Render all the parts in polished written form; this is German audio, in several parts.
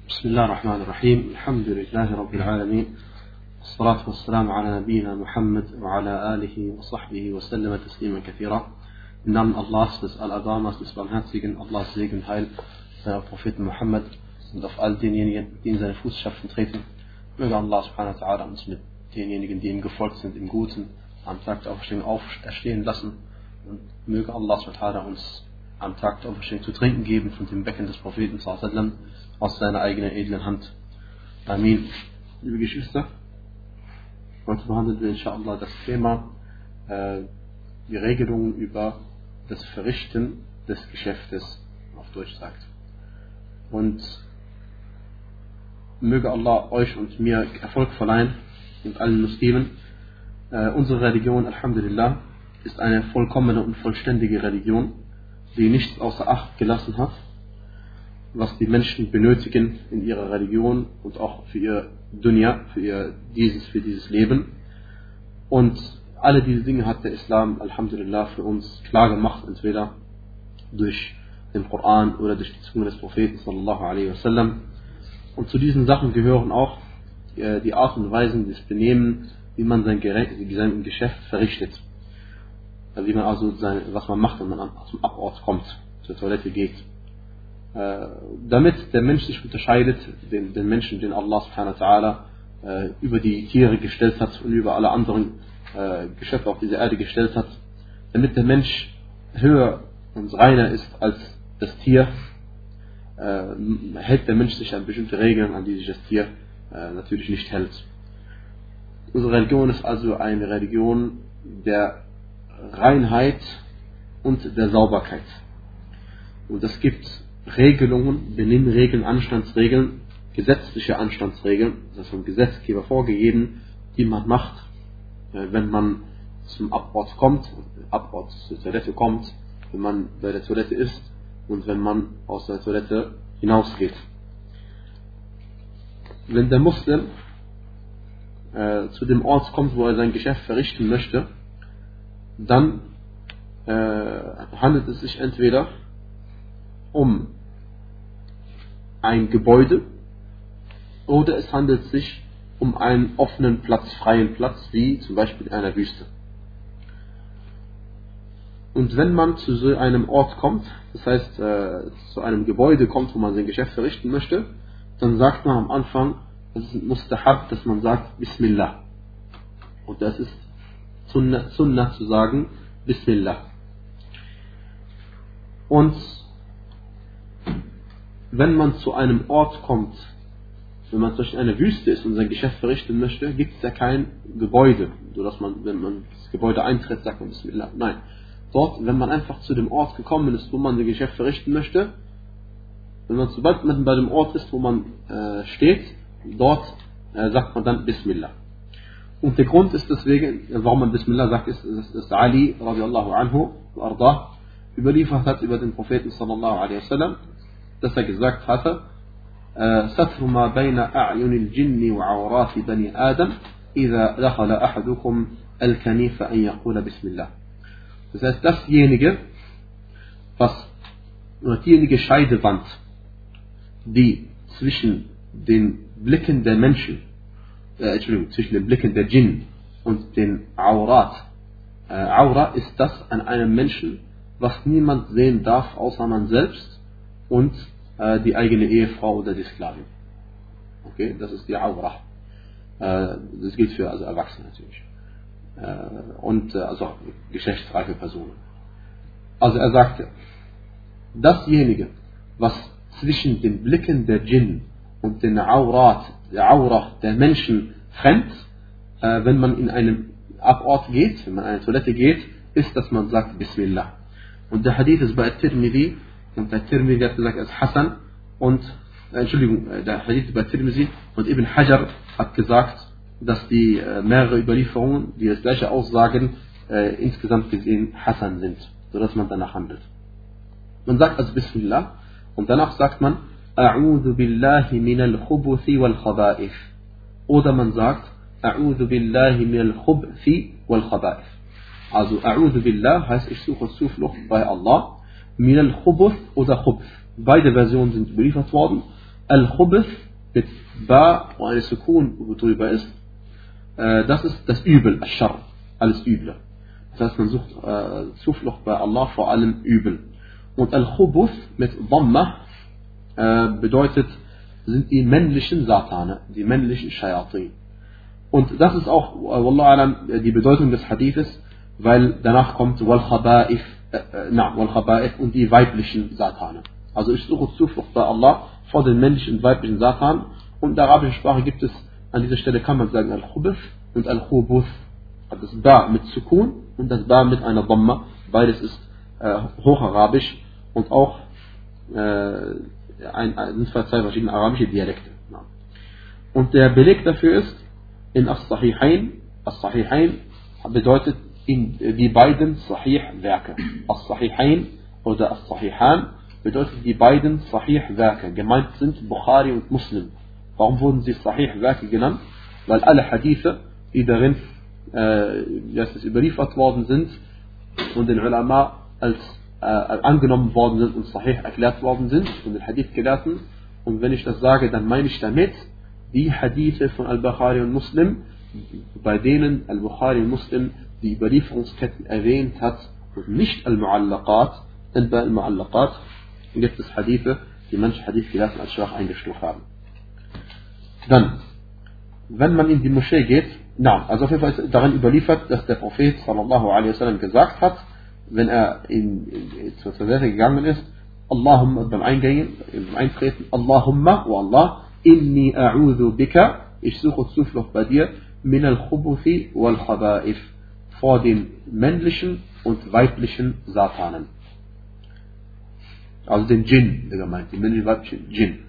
بسم الله الرحمن الرحيم. الحمد لله رب العالمين، والصلاة والسلام على نبينا Muhammad وعلى آله وصحبه وسلم تسليما كثيرا. Im Namen Allahs, des Al-Adamas, des Barmherzigen, Allahs Segen und Heil seiner Propheten Muhammad und auf all denjenigen, die in seine Fußstapfen treten. Möge Allah subhanahu wa ta'ala uns mit denjenigen, die ihm gefolgt sind, im Guten am Tag der Auferstehung auferstehen lassen, und möge Allah subhanahu wa ta'ala uns am Tag der Auferstehung zu trinken geben von dem Becken des Propheten sallallahu alaihi wasallam aus seiner eigenen edlen Hand. Amin. Liebe Geschwister, heute behandeln wir inshallah das Thema die Regelungen über das Verrichten des Geschäftes, auf Deutsch sagt. Und möge Allah euch und mir Erfolg verleihen und allen Muslimen. Unsere Religion, Alhamdulillah, ist eine vollkommene und vollständige Religion, die nichts außer Acht gelassen hat, was die Menschen benötigen in ihrer Religion und auch für ihr Dunya, für dieses Leben. Und alle diese Dinge hat der Islam, Alhamdulillah, für uns klar gemacht, entweder durch den Koran oder durch die Zunge des Propheten sallallahu alaihi wasallam. Und zu diesen Sachen gehören auch die Art und Weisen des Benehmen, wie man sein Geschäft verrichtet. Wie man also was man macht, wenn man zum Abort kommt, zur Toilette geht. Damit der Mensch sich unterscheidet, den Menschen, den Allah subhanahu wa ta'ala über die Tiere gestellt hat und über alle anderen Geschöpfe auf dieser Erde gestellt hat, damit der Mensch höher und reiner ist als das Tier, hält der Mensch sich an bestimmte Regeln, an die sich das Tier natürlich nicht hält. Unsere Religion ist also eine Religion der Reinheit und der Sauberkeit. Und es gibt Regelungen, Benimmregeln, Anstandsregeln, gesetzliche Anstandsregeln, das ist vom Gesetzgeber vorgegeben, die man macht, wenn man zum Abort kommt, zur Toilette kommt, wenn man bei der Toilette ist und wenn man aus der Toilette hinausgeht. Wenn der Muslim zu dem Ort kommt, wo er sein Geschäft verrichten möchte, dann handelt es sich entweder um ein Gebäude oder es handelt sich um einen offenen Platz, freien Platz, wie zum Beispiel in einer Wüste. Und wenn man zu so einem Ort kommt, das heißt zu einem Gebäude kommt, wo man sein Geschäft verrichten möchte, dann sagt man am Anfang, es ist mustahab, dass man sagt Bismillah. Und das ist Sunnah zu sagen Bismillah. Und wenn man zu einem Ort kommt, wenn man durch eine Wüste ist und sein Geschäft verrichten möchte, gibt es ja kein Gebäude, sodass man, wenn man das Gebäude eintritt, sagt man Bismillah. Nein. Dort, wenn man einfach zu dem Ort gekommen ist, wo man sein Geschäft verrichten möchte, sobald man bei dem Ort ist, wo man steht, dort sagt man dann Bismillah. Und der Grund ist deswegen, warum man Bismillah sagt, ist, dass Ali radiallahu anhu ardah überliefert hat über den Propheten sallallahu alaihi wasallam, dass er gesagt hatte, ستر ما بين أعين الجن وعورات بني آدم إذا دخل أحدكم الكنيف أن يقول بسم الله. Das heißt, diejenige Scheidewand, die zwischen den Blicken der Menschen, zwischen den Blicken der Djinn und den Aurat. Aura ist das an einem Menschen, was niemand sehen darf, außer man selbst und die eigene Ehefrau oder die Sklavin. Okay, das ist die Aura. Das gilt für also Erwachsene natürlich. Und also geschlechtsreife Personen. Also er sagte, dasjenige, was zwischen den Blicken der Djinn und den Aurat, der Aura der Menschen trennt, wenn man in einen Abort geht, wenn man in eine Toilette geht, ist, dass man sagt Bismillah. Und der Hadith ist bei Tirmidhi, und bei Tirmidhi hat gesagt, es ist Hassan, und der Hadith ist bei Tirmidhi, und Ibn Hajar hat gesagt, dass die mehrere Überlieferungen, die das gleiche aussagen, insgesamt gesehen Hassan sind, sodass man danach handelt. Man sagt also Bismillah, und danach sagt man A'udhu billahi minal khubuthi wal khaba'ith. Oder man sagt A'udhu billahi minal khubthi wal khaba'ith. Also A'udhu billah heißt, ich suche Zuflucht bei Allah, minal khubuth oder khubth. Beide Versionen sind überliefert worden Al-Khubuth mit Ba und eine Sukun, wo drüber ist, das ist das Übel, Ash-Sharr, alles Üble. Das heißt, man sucht Zuflucht bei Allah vor allem Übel. Und Al-Khubuth mit Dhamma bedeutet, sind die männlichen Satane, die männlichen Shayatin. Und das ist auch, Wallahu alam, die Bedeutung des Hadithes, weil danach kommt Wal-Khaba'if und die weiblichen Satane. Also ich suche Zuflucht bei Allah vor den männlichen und weiblichen Satan. Und in der arabischen Sprache gibt es, an dieser Stelle kann man sagen Al-Khubuth und Al-Khubuth. Das Ba mit Sukun und das Ba mit einer Dhamma. Beides ist hocharabisch und auch sind zwei verschiedene arabische Dialekte. Und der Beleg dafür ist in As-Sahihain. As-Sahihain bedeutet in die beiden Sahih-Werke. As-Sahihain oder As-Sahihan bedeutet die beiden Sahih-Werke. Gemeint sind Bukhari und Muslim. Warum wurden sie Sahih-Werke genannt? Weil alle Hadithe, die darin überliefert worden sind und den Ulama als angenommen worden sind und Sahih erklärt worden sind von den Hadith-Gelehrten. Und wenn ich das sage, dann meine ich damit die Hadithe von Al-Bukhari und Muslim, bei denen Al-Bukhari und Muslim die Überlieferungsketten erwähnt hat und nicht Al-Mu'allaqat, denn bei Al-Mu'allaqat gibt es Hadithe, die manche Hadith-Gelehrten als schwach eingestuft haben. Dann, wenn man in die Moschee geht, also auf jeden Fall ist darin überliefert, dass der Prophet sallallahu alaihi wasallam gesagt hat, wenn er zur Toilette gegangen ist, Allahumma beim Eintreten, Allahumma, O Allah, inni a'udhu bika, ich suche Zuflucht bei dir, min al-Khubuthi wal-Khaba'if, vor den männlichen und weiblichen Satanen. Also den Djinn, der gemeint, die männlichen und weiblichen Djinn.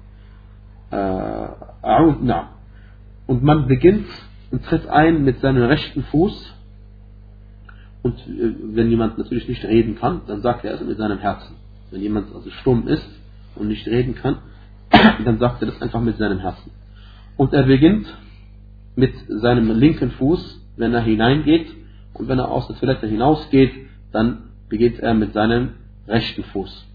Und man beginnt und tritt ein mit seinem rechten Fuß. Und wenn jemand natürlich nicht reden kann, dann sagt er es mit seinem Herzen. Wenn jemand also stumm ist und nicht reden kann, dann sagt er das einfach mit seinem Herzen. Und er beginnt mit seinem linken Fuß, wenn er hineingeht, und wenn er aus der Toilette hinausgeht, dann beginnt er mit seinem rechten Fuß.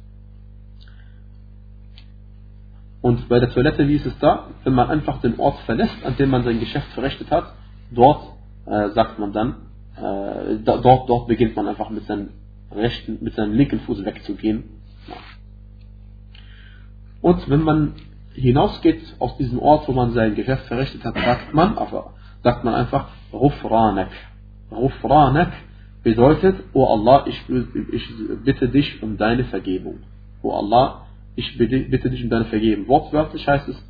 Und bei der Toilette, wie ist es da? Wenn man einfach den Ort verlässt, an dem man sein Geschäft verrichtet hat, dort sagt man dann, dort beginnt man einfach mit seinem linken Fuß wegzugehen. Und wenn man hinausgeht aus diesem Ort, wo man sein Geschäft verrichtet hat, sagt man einfach Ghufranak. Ghufranak bedeutet, O Allah, ich bitte dich um deine Vergebung. O Allah, ich bitte dich um deine Vergebung. Wortwörtlich heißt es,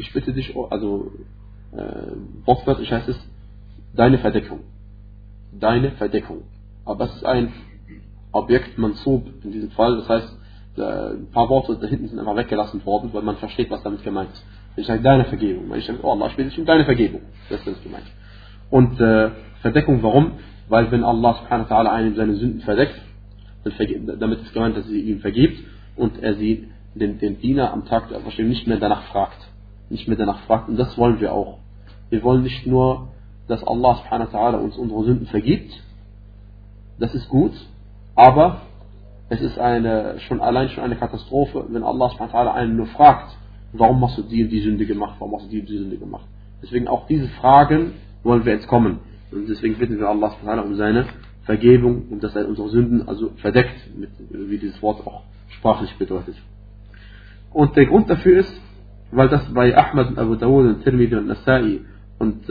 wortwörtlich heißt es, deine Verdeckung. Deine Verdeckung. Aber es ist ein Objekt Mansub in diesem Fall. Das heißt, ein paar Worte da hinten sind einfach weggelassen worden, weil man versteht, was damit gemeint ist. Ich sage deine Vergebung. Ich sage, oh Allah, ich bitte dich um deine Vergebung. Das ist gemeint. Und Verdeckung, warum? Weil wenn Allah subhanahu wa ta'ala einem seine Sünden verdeckt, damit ist gemeint, dass sie ihm vergibt und er sie den Diener am Tag der Auferstehung nicht mehr danach fragt. Und das wollen wir auch. Wir wollen nicht nur, dass Allah subhanahu wa ta'ala uns unsere Sünden vergibt. Das ist gut. Aber es ist schon eine Katastrophe, wenn Allah subhanahu wa ta'ala einen nur fragt, warum hast du die und die Sünde gemacht, warum hast du die und die Sünde gemacht. Deswegen auch diese Fragen wollen wir jetzt kommen. Und deswegen bitten wir Allah subhanahu wa ta'ala um seine Vergebung und dass er unsere Sünden also verdeckt, wie dieses Wort auch sprachlich bedeutet. Und der Grund dafür ist, weil das bei Ahmad und Abu Dawud und Tirmidhi und Nasa'i und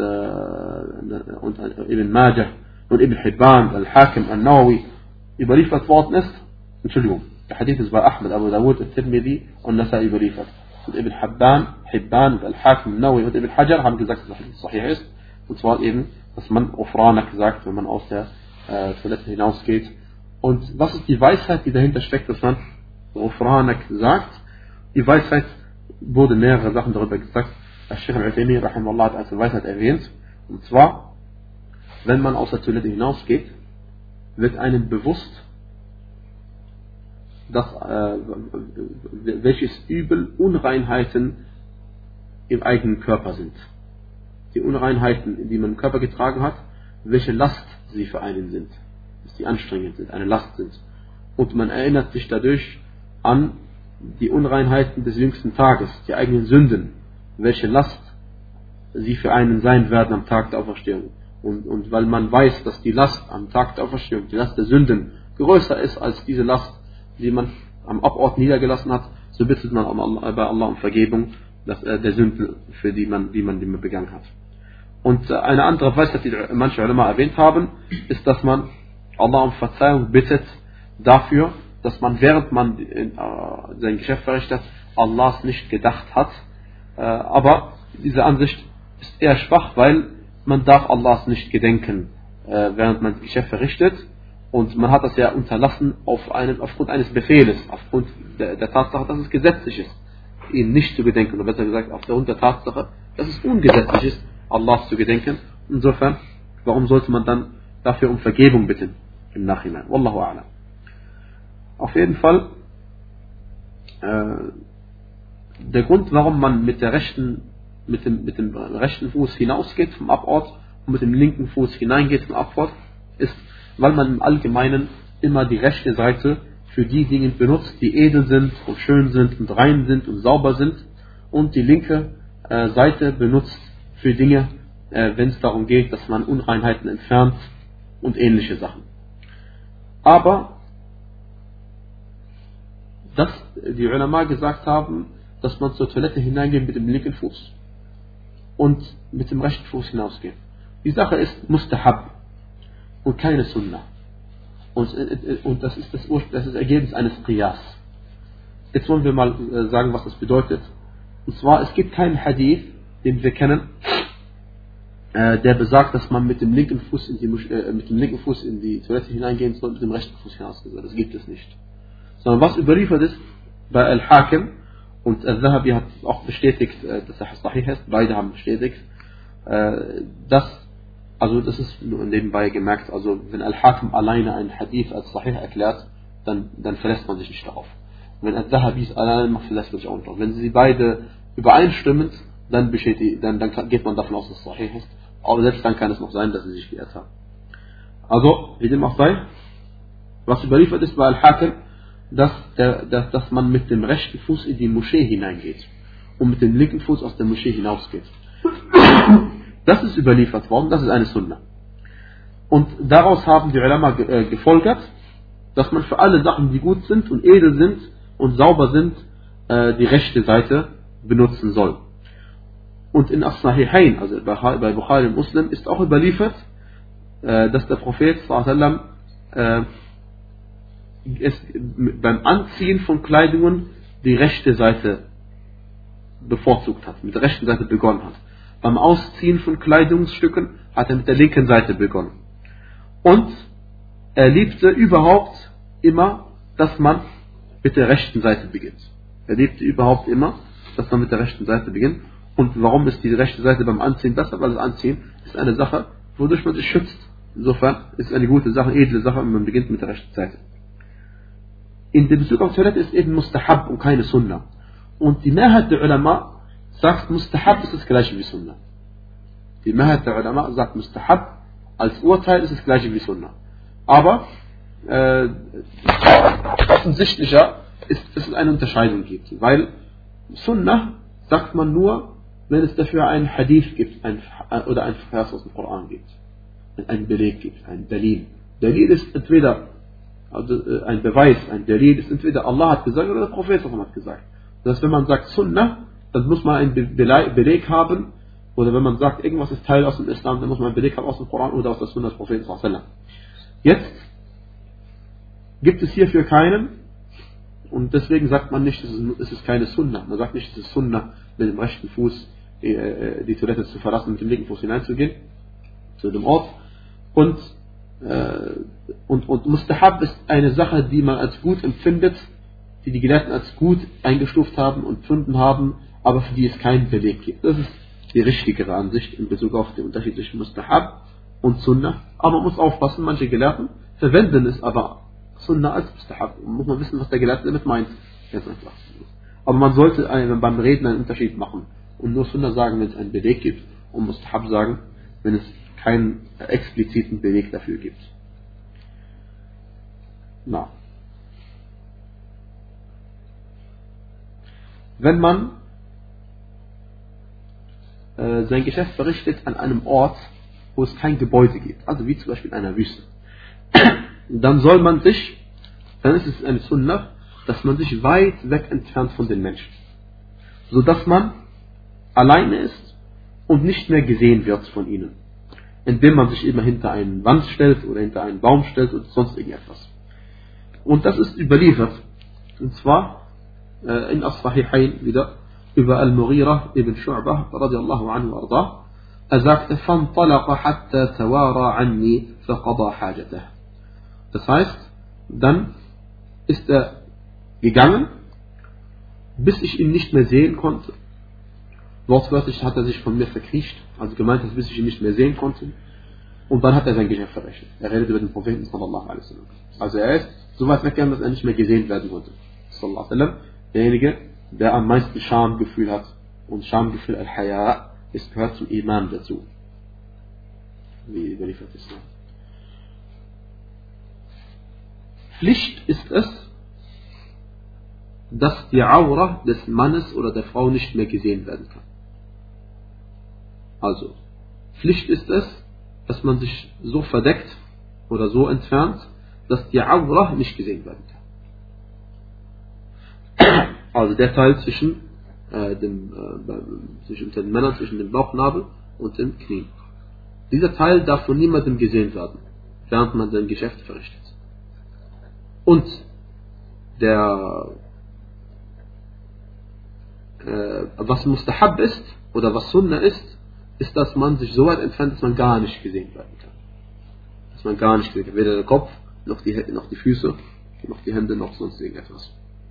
Ibn Majah und Ibn Hibban, Al-Hakim, Al-Nawawi überliefert worden ist. Der Hadith ist bei Ahmad, Abu Dawud, Tirmidhi und Nasa'i überliefert. Und Ibn Hibban, Al-Hakim, Al-Nawawi und Ibn Hajar haben gesagt, dass das Sahih ist. Und zwar eben, dass man Ghufranak sagt, wenn man aus der Toilette hinausgeht. Und was ist die Weisheit, die dahinter steckt, dass man Ghufranak sagt? Die Weisheit wurde mehrere Sachen darüber gesagt. Al-Sheikh Al-Uthaymin rahimahullah hat als Weisheit erwähnt. Und zwar, wenn man aus der Toilette hinausgeht, wird einem bewusst, welches Übel Unreinheiten im eigenen Körper sind. Die Unreinheiten, die man im Körper getragen hat, welche Last sie für einen sind. Dass die anstrengend sind, eine Last sind. Und man erinnert sich dadurch an die Unreinheiten des jüngsten Tages, die eigenen Sünden, welche Last sie für einen sein werden am Tag der Auferstehung. Und weil man weiß, dass die Last am Tag der Auferstehung, die Last der Sünden, größer ist als diese Last, die man am Abort niedergelassen hat, so bittet man bei Allah um Vergebung der Sünden, für die man begangen hat. Und eine andere Weisheit, die manche Ulama erwähnt haben, ist, dass man Allah um Verzeihung bittet dafür, dass man, während man sein Geschäft verrichtet, Allahs nicht gedacht hat. Aber diese Ansicht ist eher schwach, weil man darf Allahs nicht gedenken, während man das Geschäft verrichtet. Und man hat das ja unterlassen aufgrund eines Befehles, aufgrund der Tatsache, dass es gesetzlich ist, ihn nicht zu gedenken. Oder besser gesagt, aufgrund der Tatsache, dass es ungesetzlich ist, Allahs zu gedenken. Insofern, warum sollte man dann dafür um Vergebung bitten im Nachhinein? Wallahu a'lam. Auf jeden Fall, der Grund, warum man mit dem rechten Fuß hinausgeht vom Abort und mit dem linken Fuß hineingeht zum Abort, ist, weil man im Allgemeinen immer die rechte Seite für die Dinge benutzt, die edel sind und schön sind und rein sind und sauber sind, und die linke Seite benutzt für Dinge, wenn es darum geht, dass man Unreinheiten entfernt und ähnliche Sachen. Aber dass die Ulama gesagt haben, dass man zur Toilette hineingeht mit dem linken Fuß und mit dem rechten Fuß hinausgeht. Die Sache ist Mustahab und keine Sunnah. Und das ist das Ergebnis eines Qiyas. Jetzt wollen wir mal sagen, was das bedeutet. Und zwar, es gibt keinen Hadith, den wir kennen, der besagt, dass man mit dem linken Fuß in die Toilette hineingehen soll und mit dem rechten Fuß hinausgehen soll. Das gibt es nicht. Sondern was überliefert ist bei Al-Hakim, und Al-Zahabi hat auch bestätigt, dass er Sahih ist, beide haben bestätigt, das ist nur nebenbei gemerkt, also wenn Al-Hakim alleine einen Hadith als Sahih erklärt, dann verlässt man sich nicht darauf. Wenn Al-Zahabi es alleine macht, verlässt man sich auch nicht darauf. Wenn sie beide übereinstimmend, dann geht man davon aus, dass es Sahih ist. Aber selbst dann kann es noch sein, dass sie sich geirrt haben. Also, wie dem auch sei, was überliefert ist bei Al-Hakim, dass man mit dem rechten Fuß in die Moschee hineingeht und mit dem linken Fuß aus der Moschee hinausgeht. Das ist überliefert worden, das ist eine Sunna. Und daraus haben die Ulama gefolgert, dass man für alle Sachen, die gut sind und edel sind und sauber sind, die rechte Seite benutzen soll. Und in As-Sahihain, also bei Bukhari und Muslim, ist auch überliefert, dass der Prophet sallallahu alaihi wasallam beim Anziehen von Kleidungen die rechte Seite bevorzugt hat, mit der rechten Seite begonnen hat. Beim Ausziehen von Kleidungsstücken hat er mit der linken Seite begonnen. Und er liebte überhaupt immer, dass man mit der rechten Seite beginnt. Er liebte überhaupt immer, dass man mit der rechten Seite beginnt. Und warum ist die rechte Seite beim Anziehen besser? Weil das Anziehen ist eine Sache, wodurch man sich schützt. Insofern ist es eine gute Sache, edle Sache, wenn man beginnt mit der rechten Seite. In dem Bezug auf Toilette ist eben Mustahab und keine Sunnah. Und die Mehrheit der Ulama sagt, Mustahab ist das gleiche wie Sunnah. Die Mehrheit der Ulama sagt, Mustahab als Urteil ist das gleiche wie Sunnah. Aber offensichtlicher ist, dass es eine Unterscheidung gibt. Weil Sunnah sagt man nur, wenn es dafür einen Hadith gibt oder ein Vers aus dem Koran gibt. Ein Beleg gibt, ein Dalil. Dalil ist entweder ein Beweis, ein Dalil ist entweder Allah hat gesagt oder der Prophet hat gesagt. Das heißt, wenn man sagt Sunnah, dann muss man einen Beleg haben, oder wenn man sagt, irgendwas ist Teil aus dem Islam, dann muss man einen Beleg haben aus dem Koran oder aus der Sunnah des Propheten. Jetzt gibt es hierfür keinen, und deswegen sagt man nicht, es ist keine Sunnah. Man sagt nicht, es ist Sunnah, mit dem rechten Fuß die Toilette zu verlassen und mit dem linken Fuß hineinzugehen zu dem Ort. Und Mustahab ist eine Sache, die man als gut empfindet, die die Gelehrten als gut eingestuft haben und empfunden haben, aber für die es keinen Beleg gibt. Das ist die richtigere Ansicht in Bezug auf den Unterschied zwischen Mustahab und Sunnah. Aber man muss aufpassen, manche Gelehrten verwenden es aber Sunnah als Mustahab. Man muss wissen, was der Gelehrte damit meint. Ganz einfach. Aber man sollte beim Reden einen Unterschied machen und nur Sunnah sagen, wenn es einen Beleg gibt, und Mustahab sagen, wenn es keinen expliziten Beleg dafür gibt. Na. wenn man sein Geschäft verrichtet an einem Ort, wo es kein Gebäude gibt, also wie zum Beispiel in einer Wüste, dann ist es eine Sunnah, dass man sich weit weg entfernt von den Menschen, sodass man alleine ist und nicht mehr gesehen wird von ihnen, indem man sich immer hinter eine Wand stellt oder hinter einen Baum stellt oder sonst irgendetwas. Und das ist überliefert, und zwar in As-Sahihain wieder, über Al-Mughira ibn Shu'bah radiallahu anhu arda. Er sagte: فَانْطَلَقَ حَتَّى تَوَارَى عَنِّي فَقَضَى حَاجَتَهُ. Das heißt, dann ist er gegangen, bis ich ihn nicht mehr sehen konnte. Wortwörtlich hat er sich von mir verkriecht, also gemeint, bis ich ihn nicht mehr sehen konnte. Und dann hat er sein Geschäft verrechnet. Er redet über den Propheten sallallahu alaihi wasallam. Also er ist so weit weggegangen, dass er nicht mehr gesehen werden konnte. Sallallahu alaihi wasallam. Derjenige, der am meisten Schamgefühl hat. Und Schamgefühl al-Haya gehört zum Iman dazu. Wie überliefert ist. Pflicht ist es, dass die Aura des Mannes oder der Frau nicht mehr gesehen werden kann. Also, Pflicht ist es, dass man sich so verdeckt oder so entfernt, dass die Aura nicht gesehen werden kann. Also der Teil zwischen den Männern, zwischen dem Bauchnabel und den Knien. Dieser Teil darf von niemandem gesehen werden, während man sein Geschäft verrichtet. Und was Mustahab ist oder was Sunnah ist, dass man sich so weit entfernt, dass man gar nicht gesehen werden kann. Dass man gar nicht gesehen kann. Weder der Kopf, noch die Füße, noch die Hände, noch sonst irgendetwas.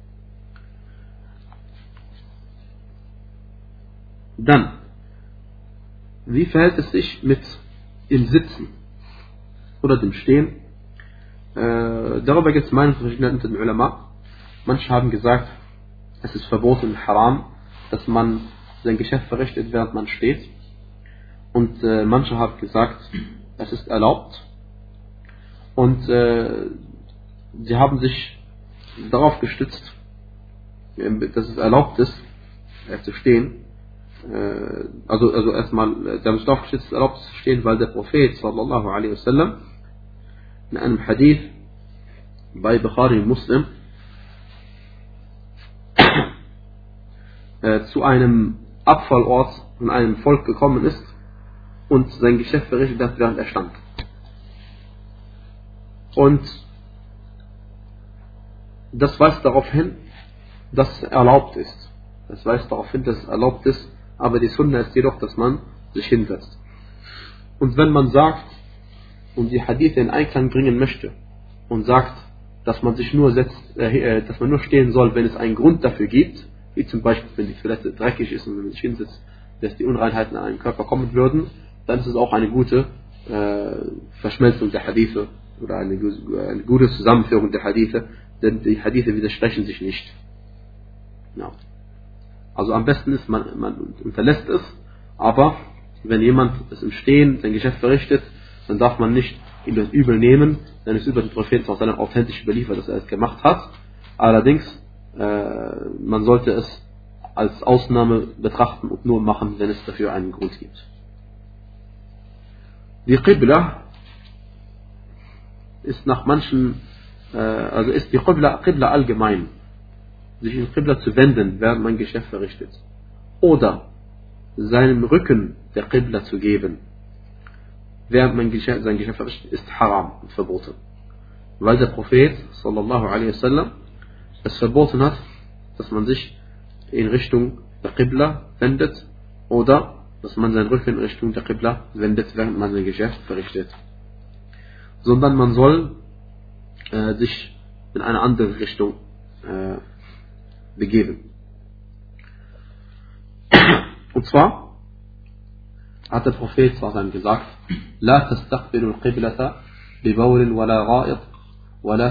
Dann, wie verhält es sich mit dem Sitzen oder dem Stehen? Darüber gibt es Meinungsverschiedenheiten unter den Ulama. Manche haben gesagt, es ist verboten, haram, dass man sein Geschäft verrichtet, während man steht. Und manche haben gesagt, es ist erlaubt. Und sie haben sich darauf gestützt, dass es erlaubt ist, zu stehen. Also erstmal, sie haben sich darauf gestützt, erlaubt zu stehen, weil der Prophet sallallahu alaihi wasallam in einem Hadith bei Bukhari und Muslim zu einem Abfallort von einem Volk gekommen ist und sein Geschäft verrichtet hat, während er stand. Und das weist darauf hin, dass es erlaubt ist. Das weist darauf hin, dass es erlaubt ist, aber die Sunna ist jedoch, dass man sich hinsetzt. Und wenn man sagt und die Hadith in Einklang bringen möchte und sagt, dass man sich nur dass man nur stehen soll, wenn es einen Grund dafür gibt, wie zum Beispiel, wenn die Toilette dreckig ist und wenn man sich hinsetzt, dass die Unreinheiten an einen Körper kommen würden, dann ist es auch eine gute Verschmelzung der Hadithe oder eine gute Zusammenführung der Hadithe, denn die Hadithe widersprechen sich nicht. Ja. Also am besten ist, man unterlässt es, aber wenn jemand es im Stehen sein Geschäft verrichtet, dann darf man nicht ihm das übel nehmen, denn es ist über den Propheten authentisch überliefert, dass er es gemacht hat. Allerdings, man sollte es als Ausnahme betrachten und nur machen, wenn es dafür einen Grund gibt. Die Qibla ist nach manchen, ist die Qibla allgemein, sich in Qibla zu wenden, während man Geschäft verrichtet, oder seinem Rücken der Qibla zu geben, während man sein Geschäft verrichtet, ist haram und verboten. Weil der Prophet sallallahu alaihi wasallam es verboten hat, dass man sich in Richtung der Qibla wendet oder dass man seinen Rücken in Richtung der Qibla wendet, während man sein Geschäft verrichtet. Sondern man soll sich in eine andere Richtung begeben. Und zwar hat der Prophet gesagt: لا تستقبلوا القبلة ببول ولا غائط ولا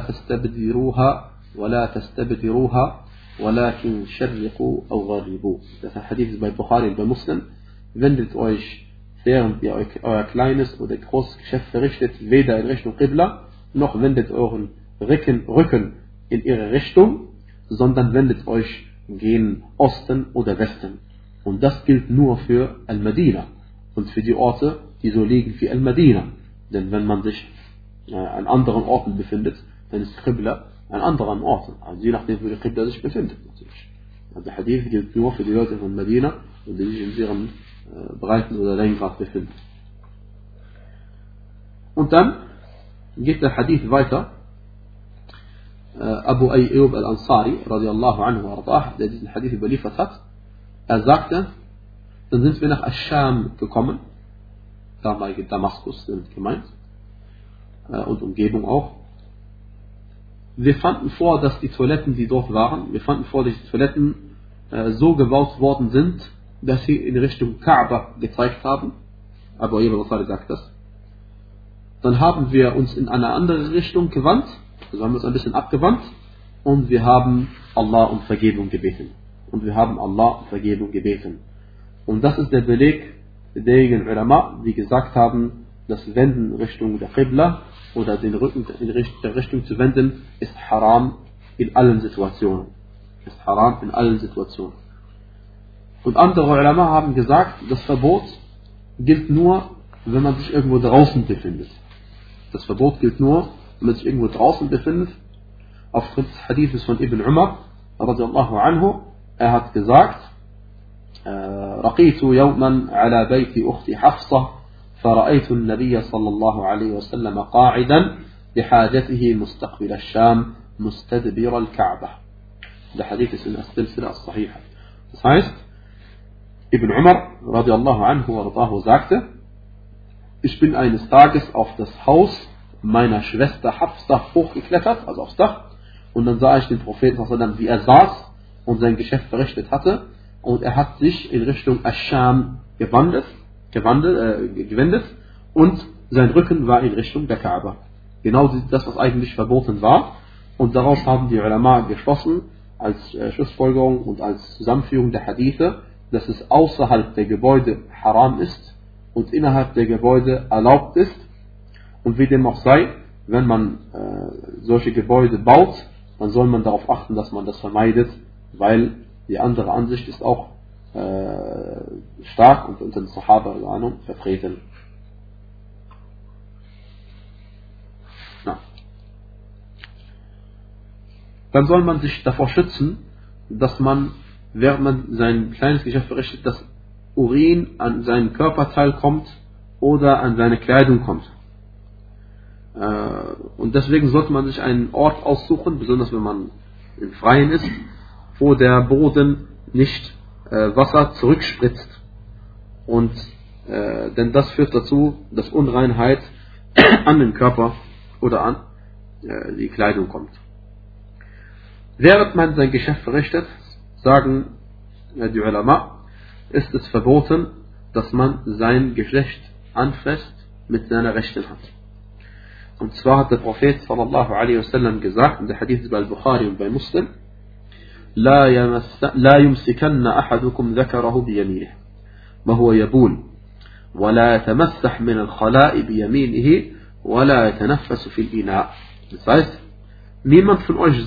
تستبدروها ولكن شرقوا أو غربوا. Das Hadith ist bei Bukhari und bei Muslim. Wendet euch, während ihr euer kleines oder großes Geschäft verrichtet, weder in Richtung Qibla, noch wendet euren Rücken in ihre Richtung, sondern wendet euch gehen Osten oder Westen. Und das gilt nur für Al-Madina und für die Orte, die so liegen wie Al-Madina. Denn wenn man sich an anderen Orten befindet, dann ist Qibla an anderen Orten. Also je nachdem, wo die Qibla sich befindet. Natürlich. Also der Hadith gilt nur für die Leute von Medina und die sich in ihrem Breiten- oder Längengrad befinden. Und dann geht der Hadith weiter. Abu Ayyub al-Ansari, radiallahu anhu wa der diesen Hadith überliefert hat, er sagte, dann sind wir nach Asch-Scham gekommen, damalige Damaskus sind gemeint, und Umgebung auch. Wir fanden vor, dass die Toiletten, die dort waren, so gebaut worden sind, dass sie in Richtung Kaaba gezeigt haben. Abu Ayyub al-Ansari sagt das. Dann haben wir uns in eine andere Richtung gewandt, also haben wir uns ein bisschen abgewandt, und wir haben Allah um Vergebung gebeten. Und das ist der Beleg derjenigen Ulama, die gesagt haben, das Wenden Richtung der Qibla oder den Rücken in der Richtung zu wenden, ist haram in allen Situationen. Und andere Ulama haben gesagt, das Verbot gilt nur, wenn man sich irgendwo draußen befindet. Aufgrund des Hadithes von Ibn Umar, radiallahu anhu, er hat gesagt, رقيت يوما على بيت أختي حفصة فرأيت النبي صلى الله عليه وسلم قاعدا لحاجته مستقبل الشام مستدبر الكعبة. Der Hadith ist in der Silsila as-Sahiha. Das heißt, Ibn Umar radiallahu anhu wardahu sagte, ich bin eines Tages auf das Haus meiner Schwester Hafsa hochgeklettert, also aufs Dach, und dann sah ich den Propheten, wie er saß und sein Geschäft verrichtet hatte, und er hat sich in Richtung Asch-Scham gewendet und sein Rücken war in Richtung der Kaaba. Genau das, was eigentlich verboten war, und daraus haben die Ulama geschlossen, als Schlussfolgerung und als Zusammenführung der Hadithe, dass es außerhalb der Gebäude haram ist und innerhalb der Gebäude erlaubt ist. Und wie dem auch sei, wenn man solche Gebäude baut, dann soll man darauf achten, dass man das vermeidet, weil die andere Ansicht ist auch stark und unter den Sahaba vertreten. Ja. Dann soll man sich davor schützen, dass man, während man sein kleines Geschäft verrichtet, das Urin an seinen Körperteil kommt oder an seine Kleidung kommt. Und deswegen sollte man sich einen Ort aussuchen, besonders wenn man im Freien ist, wo der Boden nicht Wasser zurückspritzt. Und denn das führt dazu, dass Unreinheit an den Körper oder an die Kleidung kommt. Während man sein Geschäft verrichtet, sagen die Ulama, ist es verboten, dass man sein Geschlecht anfasst mit seiner rechten Hand. Und zwar hat der Prophet sallallahu alaihi wasallam gesagt, in der Hadith bei Bukhari und bei Muslim, لا يمسكن أحدكم ذكره بيمينه وهو يبول ولا يتمسح من الخلاء بيمينه ولا يتنفس في الإناء. Das heißt, niemand von euch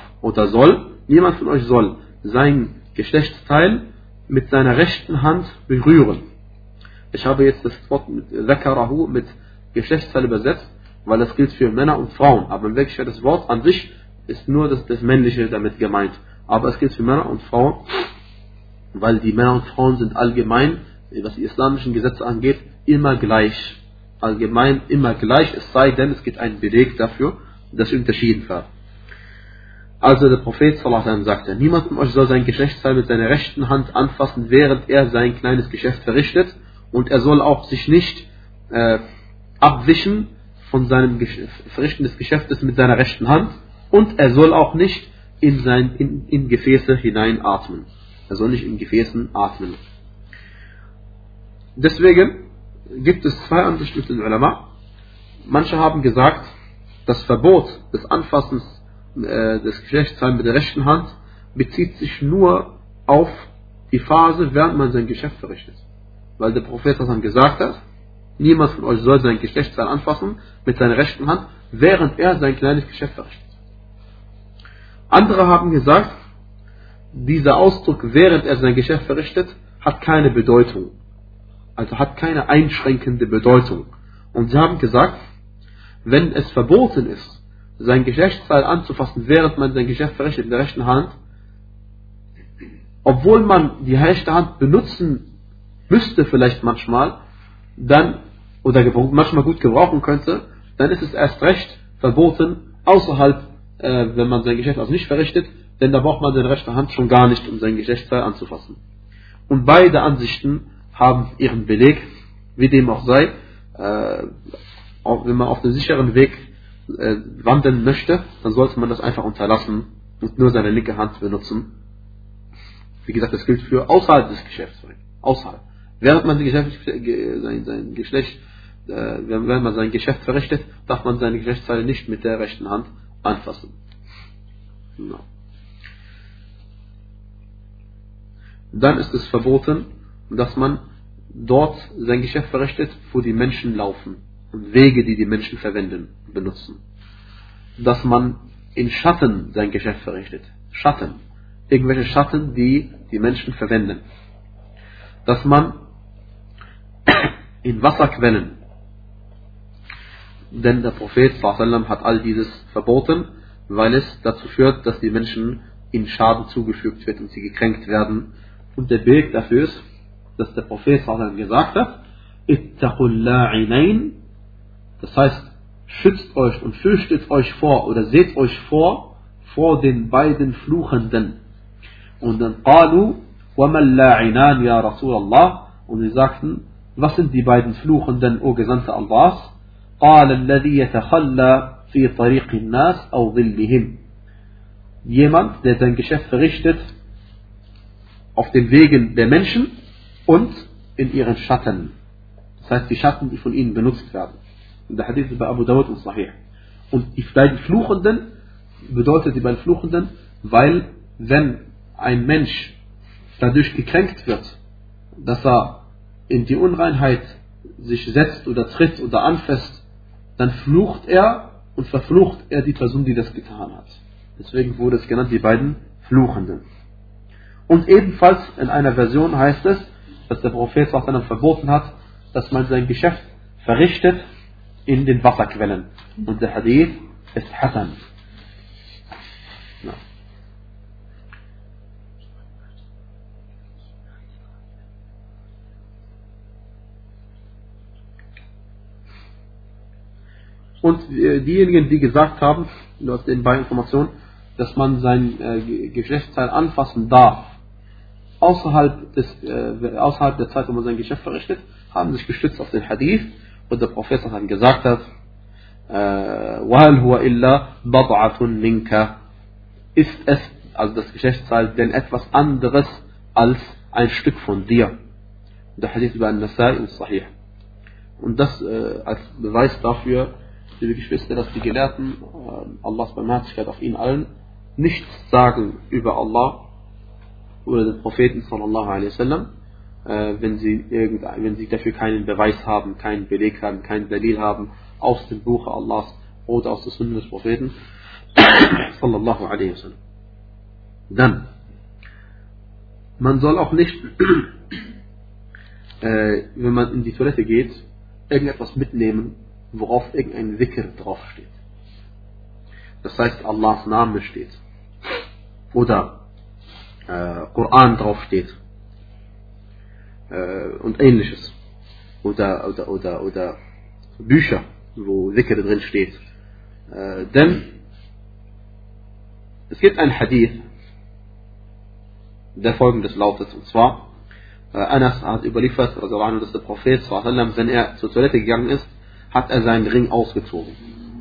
soll sein Geschlechtsteil mit seiner rechten Hand berühren. Ich habe jetzt das Wort mit ذكره mit Geschlechtsteil übersetzt, weil das gilt für Männer und Frauen. Aber in Wirklichkeit das Wort an sich ist nur das Männliche damit gemeint. Aber es gilt für Männer und Frauen, weil die Männer und Frauen sind allgemein, was die islamischen Gesetze angeht, immer gleich. Allgemein immer gleich, es sei denn, es gibt einen Beleg dafür, dass sie unterschieden wird. Also der Prophet sallallahu alaihi wasallam sagte, niemand von euch soll sein Geschlechtsteil mit seiner rechten Hand anfassen, während er sein kleines Geschäft verrichtet, und er soll auch sich nicht abwischen von seinem Verrichten des Geschäftes mit seiner rechten Hand, und er soll auch nicht in Gefäße hineinatmen. Er soll nicht in Gefäßen atmen. Deswegen gibt es zwei Ansichten mit den Ulama. Manche haben gesagt, das Verbot des Anfassens des Geschlechtsteils mit der rechten Hand bezieht sich nur auf die Phase, während man sein Geschäft verrichtet. Weil der Prophet das dann gesagt hat, niemand von euch soll sein Geschlechtsteil anfassen mit seiner rechten Hand, während er sein kleines Geschäft verrichtet. Andere haben gesagt, dieser Ausdruck, während er sein Geschäft verrichtet, hat keine Bedeutung. Also hat keine einschränkende Bedeutung. Und sie haben gesagt, wenn es verboten ist, sein Geschlechtsteil anzufassen, während man sein Geschäft verrichtet in der rechten Hand, obwohl man die rechte Hand benutzen müsste vielleicht manchmal, dann, oder manchmal gut gebrauchen könnte, dann ist es erst recht verboten, außerhalb, wenn man sein Geschäft also nicht verrichtet, denn da braucht man seine rechte Hand schon gar nicht, um sein Geschlechtsteil anzufassen. Und beide Ansichten haben ihren Beleg, wie dem auch sei, auch wenn man auf den sicheren Weg wandeln möchte, dann sollte man das einfach unterlassen und nur seine linke Hand benutzen. Wie gesagt, das gilt für außerhalb des Geschäfts. Außerhalb. Während man wenn man sein Geschäft verrichtet, darf man seine Geschlechtsteile nicht mit der rechten Hand anfassen. No. Dann ist es verboten, dass man dort sein Geschäft verrichtet, wo die Menschen laufen und Wege, die die Menschen verwenden, benutzen. Dass man in Schatten sein Geschäft verrichtet. Schatten. Irgendwelche Schatten, die die Menschen verwenden. Dass man in Wasserquellen, denn der Prophet ﷺ hat all dieses verboten, weil es dazu führt, dass die Menschen ihnen Schaden zugefügt wird und sie gekränkt werden. Und der Beleg dafür ist, dass der Prophet ﷺ gesagt hat, ittaqul la'inain, das heißt, schützt euch und fürchtet euch vor oder seht euch vor den beiden Fluchenden. Und dann qalu wa man la'inan ya Rasulallah, und sie sagten, was sind die beiden Fluchenden, o Gesandte Allahs? قال الذي يتخلى في طريق الناس أو ظلهم. Jemand, der sein Geschäft verrichtet auf den Wegen der Menschen und in ihren Schatten. Das heißt, die Schatten, die von ihnen benutzt werden. Und der Hadith ist bei Abu Dawud und Sahih. Und die beiden Fluchenden bedeutet die beiden Fluchenden, weil wenn ein Mensch dadurch gekränkt wird, dass er in die Unreinheit sich setzt oder tritt oder anfasst, dann flucht er und verflucht er die Person, die das getan hat. Deswegen wurde es genannt, die beiden Fluchenden. Und ebenfalls in einer Version heißt es, dass der Prophet verboten hat, dass man sein Geschäft verrichtet in den Wasserquellen. Und der Hadith ist Hasan. Ja. Und diejenigen, die gesagt haben, aus den beiden Informationen, dass man sein Geschäftsteil anfassen darf, außerhalb der Zeit, wo man sein Geschäft verrichtet, haben sich gestützt auf den Hadith, wo der Prophet gesagt hat, وَهَلْ هُوَ إِلَّا بَضْعَةٌ مِنْكَ, ist es, also das Geschäftsteil, denn etwas anderes als ein Stück von dir. Der Hadith über An-Nasai und Sahih. Und das als Beweis dafür, liebe Geschwister, dass die Gelehrten, Allahs Barmherzigkeit auf ihnen allen, nichts sagen über Allah oder den Propheten sallallahu alaihi wasallam, wenn sie dafür keinen Beweis haben, keinen Beleg haben, keinen Dalil haben aus dem Buch Allahs oder aus der Sunna des Propheten sallallahu alaihi wasallam. Dann, man soll auch nicht, wenn man in die Toilette geht, irgendetwas mitnehmen, worauf irgendein Dhikr draufsteht. Das heißt, Allahs Name steht. Oder Koran draufsteht. Und ähnliches. Oder Bücher, wo Dhikr drin steht. Denn es gibt ein Hadith, der folgendes lautet, und zwar, Anas hat überliefert, dass der Prophet, wenn er zur Toilette gegangen ist, hat er seinen Ring ausgezogen.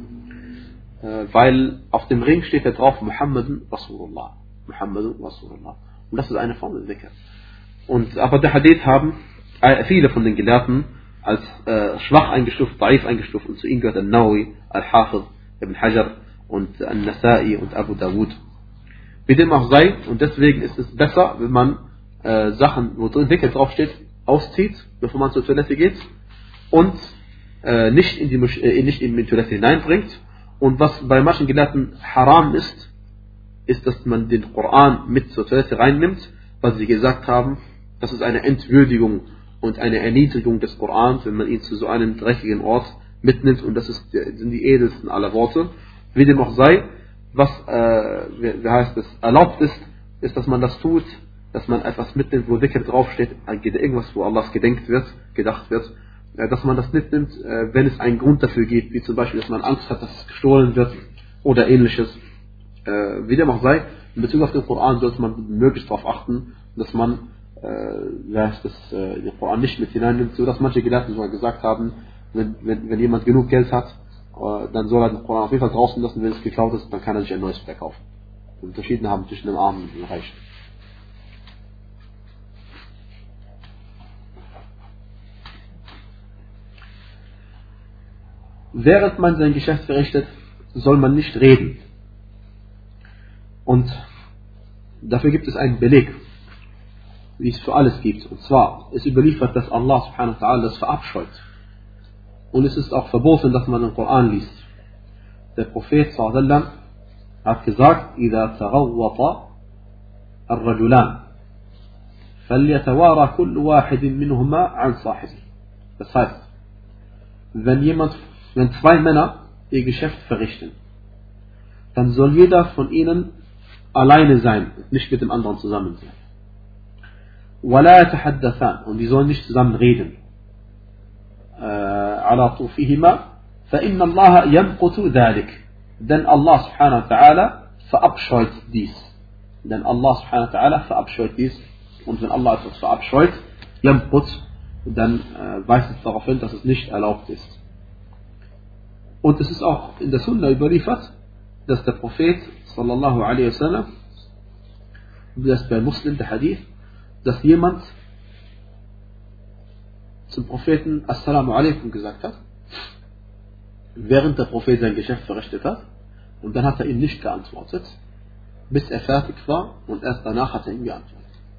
Weil auf dem Ring steht er drauf, Muhammadun Rasulullah. Muhammadun Rasulullah. Und das ist eine Form des Dhikr. Aber der Hadith haben viele von den Gelehrten als schwach eingestuft, daif eingestuft, und zu ihnen gehört Al-Nawawi, Al-Hafiz, Ibn Hajar und An-Nasai und Abu Dawud. Wie dem auch sei, und deswegen ist es besser, wenn man Sachen, wo drin Dhikr draufsteht, auszieht, bevor man zur Toilette geht, und nicht in die Toilette hineinbringt. Und was bei manchen Gelehrten haram ist ist, dass man den Koran mit zur Toilette reinnimmt, weil sie gesagt haben, das ist eine Entwürdigung und eine Erniedrigung des Korans, wenn man ihn zu so einem dreckigen Ort mitnimmt, und das sind die edelsten aller Worte. Wie dem auch sei, was erlaubt ist, dass man das tut, dass man etwas mitnimmt, wo Dhikr draufsteht, irgendwas, wo Allahs gedacht wird, dass man das mitnimmt, wenn es einen Grund dafür gibt, wie zum Beispiel, dass man Angst hat, dass es gestohlen wird oder ähnliches. Wie dem auch sei, in Bezug auf den Koran sollte man möglichst darauf achten, dass man den Koran nicht mit hineinnimmt, so dass manche Gelehrten sogar gesagt haben, wenn jemand genug Geld hat, dann soll er den Koran auf jeden Fall draußen lassen, wenn es geklaut ist, dann kann er sich ein neues verkaufen. Und verschiedene haben zwischen den Armen und den Reichen. Während man sein Geschäft verrichtet, soll man nicht reden. Und dafür gibt es einen Beleg, wie es für alles gibt. Und zwar ist überliefert, dass Allah subhanahu wa ta'ala das verabscheut. Und es ist auch verboten, dass man den Koran liest. Der Prophet sallallahu alaihi wasallam hat gesagt: إذا تغوط الرجلان فليتوارى كل واحد منهما عن صاحبه. Das heißt, wenn zwei Männer ihr Geschäft verrichten, dann soll jeder von ihnen alleine sein und nicht mit dem anderen zusammen sein. ولا يتحدثان, und die sollen nicht zusammen reden. على طوفهما فإن الله يمقت ذلك, denn Allah subhanahu wa ta'ala verabscheut dies. Und wenn Allah etwas verabscheut, yamqut, dann weist es darauf hin, dass es nicht erlaubt ist. Und es ist auch in der Sunna überliefert, dass der Prophet sallallahu alaihi wasallam, das bei Muslim der Hadith, dass jemand zum Propheten Assalamu alaikum gesagt hat, während der Prophet sein Geschäft verrichtet hat, und dann hat er ihm nicht geantwortet, bis er fertig war, und erst danach hat er ihm geantwortet.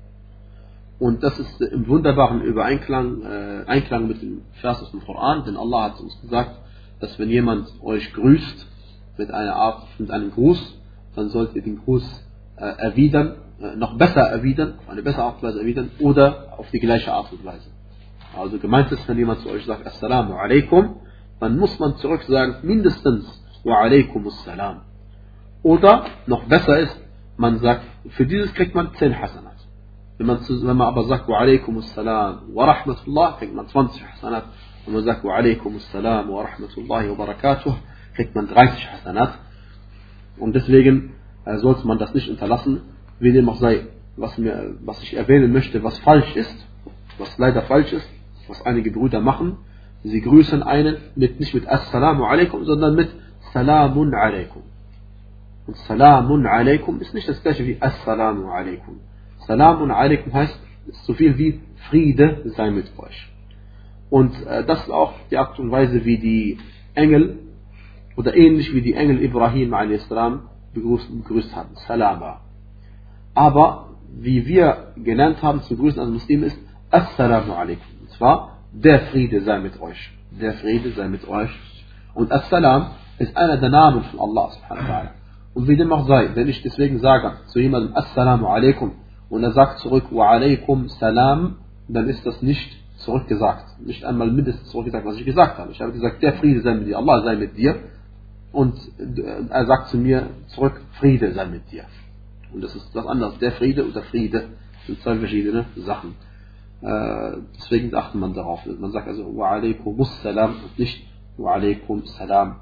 Und das ist im wunderbaren Einklang mit dem Vers aus dem Koran, denn Allah hat uns gesagt, dass wenn jemand euch grüßt mit einem Gruß, dann sollt ihr den Gruß erwidern, noch besser erwidern, auf eine bessere Art und Weise erwidern, oder auf die gleiche Art und Weise. Also gemeint ist, wenn jemand zu euch sagt Assalamu alaikum, dann muss man zurück sagen mindestens Wa alaikum assalam. Oder noch besser ist, man sagt, für dieses kriegt man 10 Hasanat. Wenn man aber sagt Wa alaikum assalam wa rahmatullah, kriegt man 20 Hasanat. Wenn man sagt Wa alaikum assalam wa rahmatullahi wa barakatuh, kriegt man 30 Hasanat. Und deswegen sollte man das nicht unterlassen, wie dem auch sei, was ich erwähnen möchte, was falsch ist, was leider falsch ist, was einige Brüder machen. Sie grüßen einen nicht mit Assalamu alaikum, sondern mit Salamun alaikum. Und Salamun alaikum ist nicht das gleiche wie Assalamu alaikum. Salamun alaikum heißt so viel wie Friede sei mit euch. Und das ist auch die Art und Weise, wie die Engel, oder ähnlich wie die Engel Ibrahim a.s. begrüßt haben. Salama. Aber wie wir gelernt haben zu grüßen als Muslim ist Assalamu alaikum. Und zwar, der Friede sei mit euch. Der Friede sei mit euch. Und Assalam ist einer der Namen von Allah subhanahu wa ta'ala. Und wie dem auch sei, wenn ich deswegen sage zu jemandem Assalamu alaikum und er sagt zurück Wa alaikum salam, dann ist das nicht zurückgesagt. Nicht einmal mindestens zurückgesagt, was ich gesagt habe. Ich habe gesagt, der Friede sei mit dir, Allah sei mit dir. Und er sagt zu mir zurück, Friede sei mit dir. Und das ist was anderes. Der Friede oder Friede sind zwei verschiedene Sachen. Deswegen achtet man darauf. Man sagt also Wa alaikum salam und nicht Wa alaikum salam.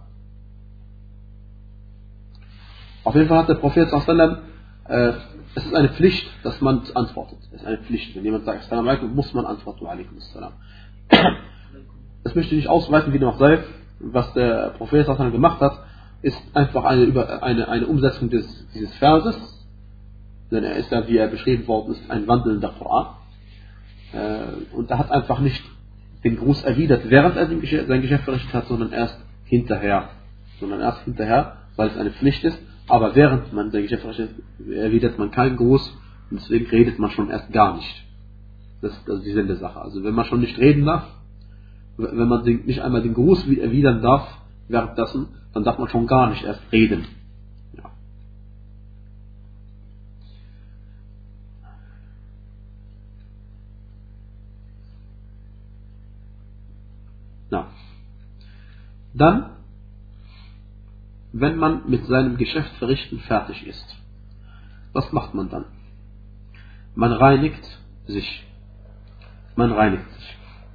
Auf jeden Fall hat der Prophet sallam, es ist eine Pflicht, dass man antwortet. Es ist eine Pflicht. Wenn jemand sagt Assalamu alaikum, muss man antworten Wa alaikum salam. Das möchte ich nicht ausweiten, wie dem auch sei. Was der Prophet sallam gemacht hat, ist einfach eine Umsetzung dieses Verses. Denn er ist ja, wie er beschrieben worden ist, ein wandelnder Koran. Und er hat einfach nicht den Gruß erwidert, während er sein Geschäft verrichtet hat, sondern erst hinterher, weil es eine Pflicht ist. Aber während man sein Geschäft verrichtet, erwidert man keinen Gruß und deswegen redet man schon erst gar nicht. Das ist die Sinn der Sache. Also wenn man schon nicht reden darf, wenn man nicht einmal den Gruß erwidern darf währenddessen, dann darf man schon gar nicht erst reden. Ja. Na. Dann, wenn man mit seinem Geschäft verrichten fertig ist, was macht man dann? Man reinigt sich. Man reinigt sich.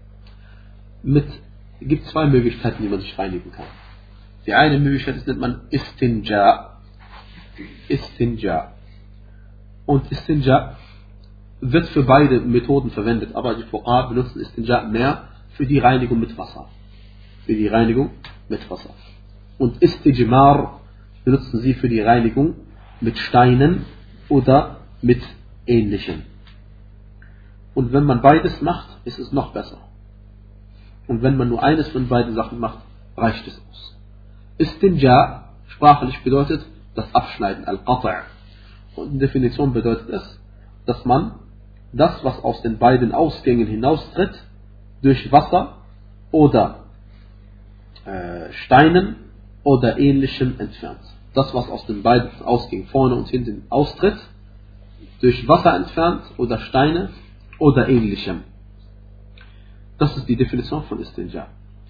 Es gibt zwei Möglichkeiten, wie man sich reinigen kann. Die eine Möglichkeit ist, nennt man Istinja. Istinja. Und Istinja wird für beide Methoden verwendet, aber die Fuqaha benutzen Istinja mehr für die Reinigung mit Wasser. Für die Reinigung mit Wasser. Und Istijmar benutzen sie für die Reinigung mit Steinen oder mit Ähnlichem. Und wenn man beides macht, ist es noch besser. Und wenn man nur eines von beiden Sachen macht, reicht es aus. Istinja sprachlich bedeutet das Abschneiden, Al-Qata'. Und in Definition bedeutet es, dass man das, was aus den beiden Ausgängen hinaustritt, durch Wasser oder Steinen oder Ähnlichem entfernt. Das, was aus den beiden Ausgängen vorne und hinten austritt, durch Wasser entfernt oder Steine oder Ähnlichem. Das ist die Definition von Istinja.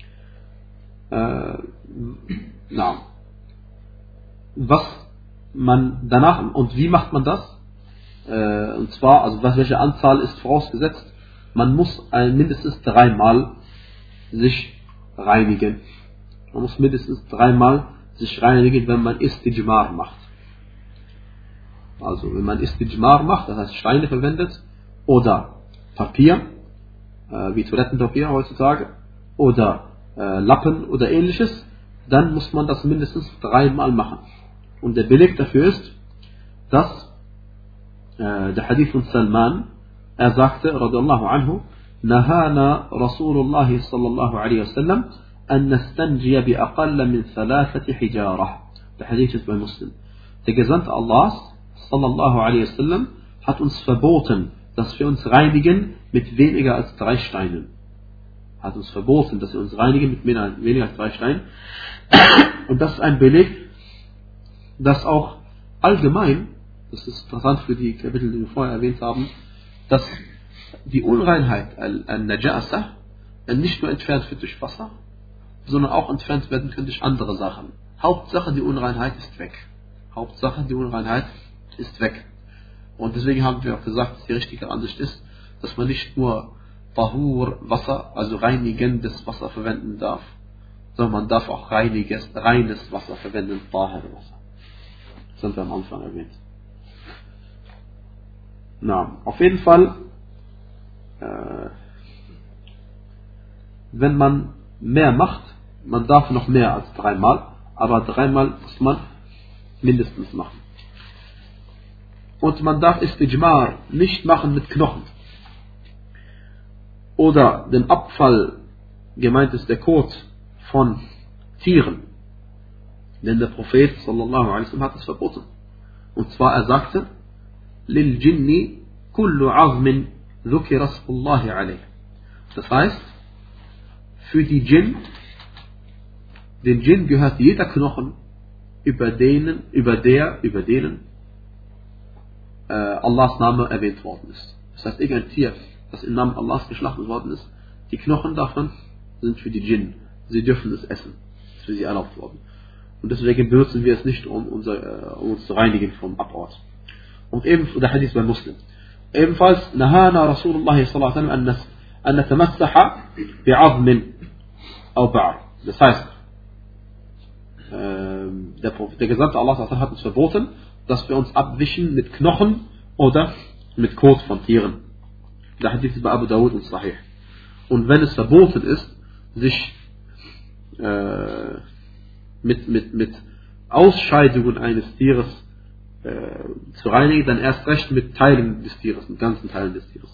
Was man danach, und wie macht man das? Und zwar, also welche Anzahl ist vorausgesetzt? Man muss mindestens 3 Mal sich reinigen. Man muss mindestens 3 Mal sich reinigen, wenn man Istijmar macht. Also wenn man Istijmar macht, das heißt Steine verwendet oder Papier, wie Toilettenpapier heutzutage, oder Lappen oder ähnliches, dann muss man das mindestens 3 Mal machen. Und der Beleg dafür ist, dass der Hadith von Salman, er sagte, radiyallahu anhu, Nahana Rasulullah sallallahu alaihi wasallam an nastanjiya bi aqalla min 3 hijarah. Der Hadith ist bei Muslim. Der Gesandte Allahs sallallahu alaihi wasallam hat uns verboten, dass wir uns reinigen mit weniger als 3 Steinen. Hat uns verboten, dass wir uns reinigen mit weniger als 3 Steinen. Und das ist ein Beleg, dass auch allgemein, das ist interessant für die Kapitel, die wir vorher erwähnt haben, dass die Unreinheit, Al-Najasa, nicht nur entfernt wird durch Wasser, sondern auch entfernt werden kann durch andere Sachen. Hauptsache, die Unreinheit ist weg. Hauptsache, die Unreinheit ist weg. Und deswegen haben wir auch gesagt, dass die richtige Ansicht ist, dass man nicht nur Tahur, Wasser, also reinigendes Wasser verwenden darf, sondern man darf auch reines Wasser verwenden, Tahir Wasser. Das haben wir am Anfang erwähnt. Na, auf jeden Fall, wenn man mehr macht, man darf noch mehr als 3 Mal, aber 3 Mal muss man mindestens machen. Und man darf Istijmar nicht machen mit Knochen. Oder den Abfall, gemeint ist der Kot von Tieren. Denn der Prophet sallallahu alaihi wasallam hat es verboten. Und zwar er sagte, Lil Jinni kullu azmin dhukira ismullahi alayh. Das heißt, für die Djinn, den Djinn gehört jeder Knochen, über denen Allahs Name erwähnt worden ist. Das heißt, irgendein Tier, das im Namen Allahs geschlachtet worden ist, die Knochen davon sind für die Djinn. Sie dürfen es essen. Das ist für sie erlaubt worden. Und deswegen benutzen wir es nicht, um uns zu reinigen vom Abort. Und ebenfalls, der Hadith bei Muslim. Ebenfalls, Nahana Rasulullah sallallahu alaihi wasallam an natamassaha bi'azmin aw ba'r. Das heißt, der Gesandte Allah hat uns verboten, dass wir uns abwischen mit Knochen oder mit Kot von Tieren. Der Hadith ist bei Abu Dawud und Sahih. Und wenn es verboten ist, sich mit Ausscheidungen eines Tieres zu reinigen, dann erst recht mit Teilen des Tieres, mit ganzen Teilen des Tieres.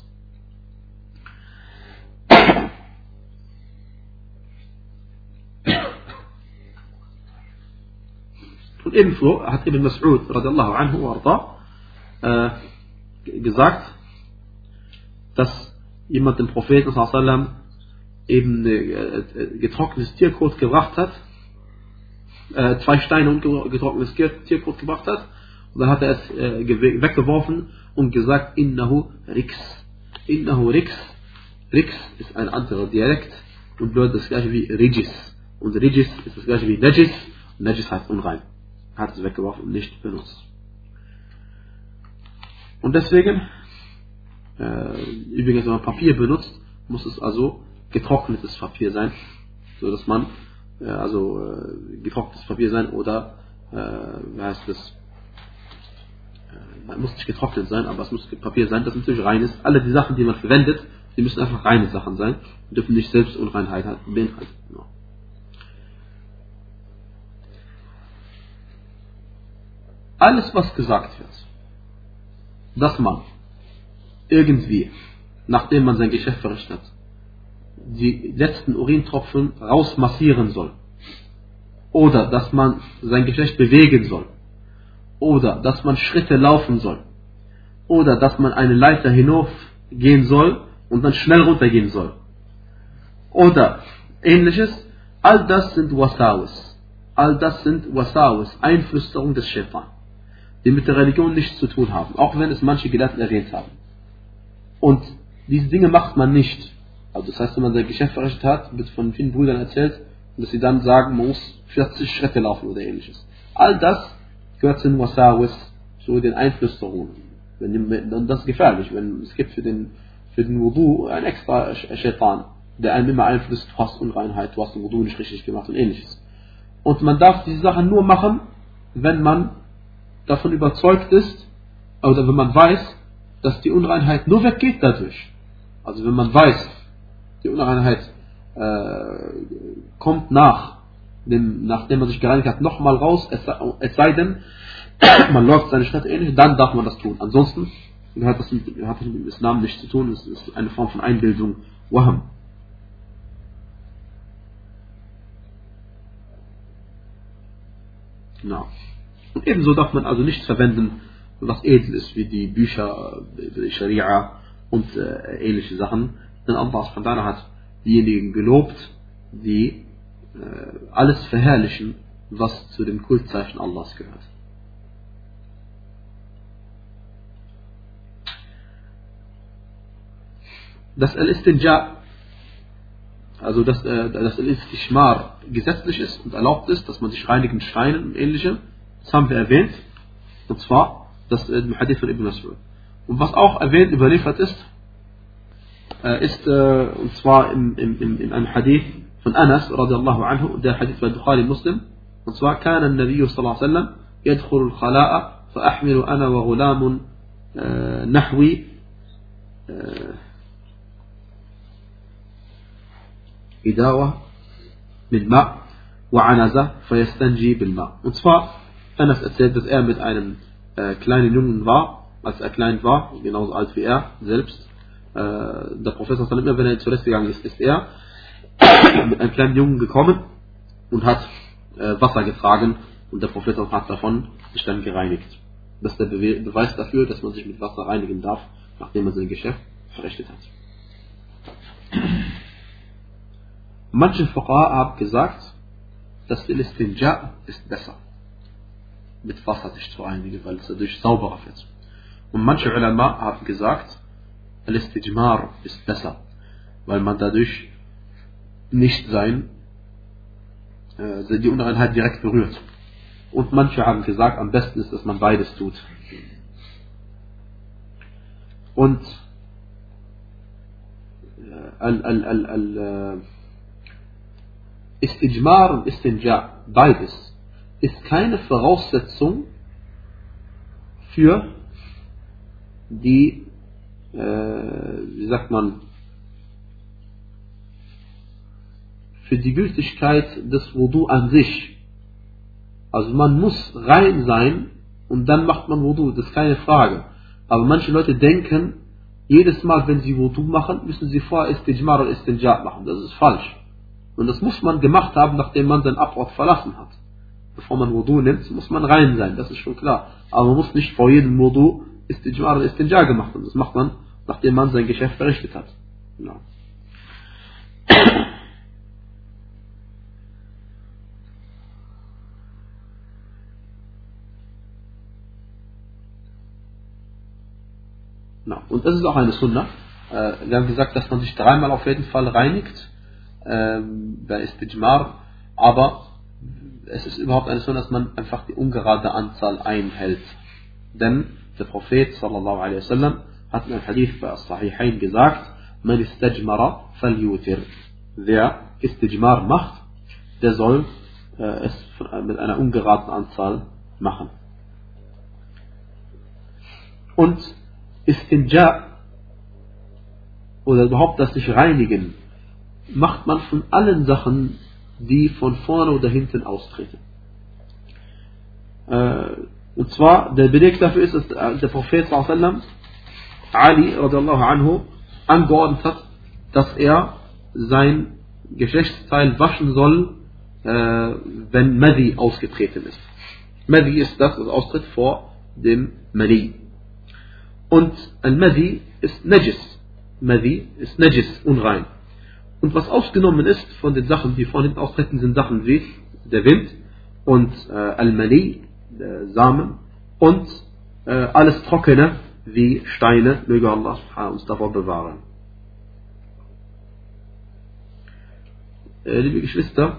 Und ebenso hat Ibn Mas'ud radiyallahu anhu warda gesagt, dass jemand dem Propheten sallallahu alaihi wasallam eben getrocknetes Tierkot gebracht hat, 2 Steine und getrocknetes Tierkot gebracht hat, und dann hat er es weggeworfen und gesagt, Innahu Riks. Innahu Riks. Riks ist ein anderer Dialekt Und bedeutet das gleiche wie Rijis. Und Rijis ist das gleiche wie Najis. Und Najis heißt unrein. Hat es weggeworfen und nicht benutzt. Und deswegen, übrigens, wenn man Papier benutzt, muss es also getrocknetes Papier sein, so dass man, getrocknetes Papier sein oder, wie heißt das, man muss nicht getrocknet sein, aber es muss Papier sein, das natürlich rein ist. Alle die Sachen, die man verwendet, die müssen einfach reine Sachen sein und dürfen nicht selbst Unreinheit beinhalten. No. Alles, was gesagt wird, dass man irgendwie, nachdem man sein Geschäft verrichtet hat, die letzten Urintropfen rausmassieren soll, oder dass man sein Geschlecht bewegen soll, oder dass man Schritte laufen soll, oder dass man eine Leiter hinaufgehen soll und dann schnell runtergehen soll, oder ähnliches, all das sind Wasawis. All das sind Wasawis, Einflüsterung des Shaitan, die mit der Religion nichts zu tun haben, auch wenn es manche Gelehrten erwähnt haben. Und diese Dinge macht man nicht. Also das heißt, wenn man sein Geschäft verrichtet hat, wird von vielen Brüdern erzählt, dass sie dann sagen, man muss 40 Schritte laufen oder ähnliches. All das gehört zu den Wasawis, zu den Einflüsterungen. Und das ist gefährlich, wenn es gibt für den Wudu ein extra Shaitan, der einem immer einflößt, du hast Unreinheit, du hast den Wudu nicht richtig gemacht und ähnliches. Und man darf diese Sachen nur machen, wenn man davon überzeugt ist, oder wenn man weiß, dass die Unreinheit nur weggeht dadurch. Also wenn man weiß, die Unreinheit kommt nachdem man sich gereinigt hat, nochmal raus, es sei denn, man läuft seine Schritte ähnlich, dann darf man das tun. Ansonsten hat das mit dem Islam nichts zu tun, es ist eine Form von Einbildung, Waham. Genau. Und ebenso darf man also nichts verwenden, was edel ist, wie die Bücher, die Scharia und ähnliche Sachen. Denn Allah subhanahu wa ta'ala hat diejenigen gelobt, die alles verherrlichen, was zu den Kultzeichen Allahs gehört. Dass Al-Istinja, also dass Al-Istishmar gesetzlich ist und erlaubt ist, dass man sich reinigt mit Steinen und ähnlichem, das haben wir erwähnt, und zwar das im Hadith von Ibn Mas'ud. Und was auch erwähnt, überliefert ist, und zwar in einem Hadith von Anas radiallahu anhu, der Hadith bei Bukhari Muslim, und zwar كان النبي صلى الله عليه وسلم يدخل الخلاء فأحمل أنا وغلام نحوي إداوة من ماء وعنزة فيستنجي بالماء. Und zwar Anas erzählt, dass er mit einem kleinen Jungen war, als er klein war, genauso alt wie er selbst. Der Prophet sallallahu alaihi wasallam, wenn er zuletzt gegangen ist, ist er mit einem kleinen Jungen gekommen und hat Wasser getragen und der Prophet hat davon sich dann gereinigt. Das ist der Beweis dafür, dass man sich mit Wasser reinigen darf, nachdem man sein Geschäft verrichtet hat. Manche Fuqaha haben gesagt, dass der Istinja ist besser, mit Wasser sich zu reinigen, weil es dadurch sauberer wird. Und manche Ulama haben gesagt, Al-Istijmar ist besser, weil man dadurch nicht die Unreinheit direkt berührt. Und manche haben gesagt, am besten ist, dass man beides tut. Und Istijmar und Istinja, beides, ist keine Voraussetzung für die, für die Gültigkeit des Wudu an sich. Also man muss rein sein und dann macht man Wudu, das ist keine Frage. Aber manche Leute denken, jedes Mal, wenn sie Wudu machen, müssen sie vorher Istijmar und Istinja machen. Das ist falsch. Und das muss man gemacht haben, nachdem man seinen Abort verlassen hat. Bevor man Wudu nimmt, muss man rein sein, das ist schon klar. Aber man muss nicht vor jedem Wudu Istijmar und Istinja gemacht haben. Das macht man, nachdem man sein Geschäft verrichtet hat. Genau. Und das ist auch eine Sunna. Wir haben gesagt, dass man sich dreimal auf jeden Fall reinigt bei Istijmar, aber es ist überhaupt eine Sunna, dass man einfach die ungerade Anzahl einhält. Denn der Prophet sallallahu alaihi wasallam hat in einem Hadith bei As-Sahihain gesagt, man istajmara falyutir. Wer Istijmar macht, der soll es mit einer ungeraden Anzahl machen. Und Istinja oder überhaupt das sich reinigen, macht man von allen Sachen, die von vorne oder hinten austreten. Und zwar, der Beleg dafür ist, dass der Prophet sallallahu alaihi wasallam Ali radiallahu anhu angeordnet hat, dass er sein Geschlechtsteil waschen soll, wenn Madi ausgetreten ist. Madi ist das, was austritt vor dem Mani. Und ein Madi ist Najis. Madi ist Najis, unrein. Und was ausgenommen ist von den Sachen, die von hinten austreten, sind Sachen wie der Wind und Al-Mani, der Samen und alles Trockene wie Steine, möge Allah uns davor bewahren. Liebe Geschwister,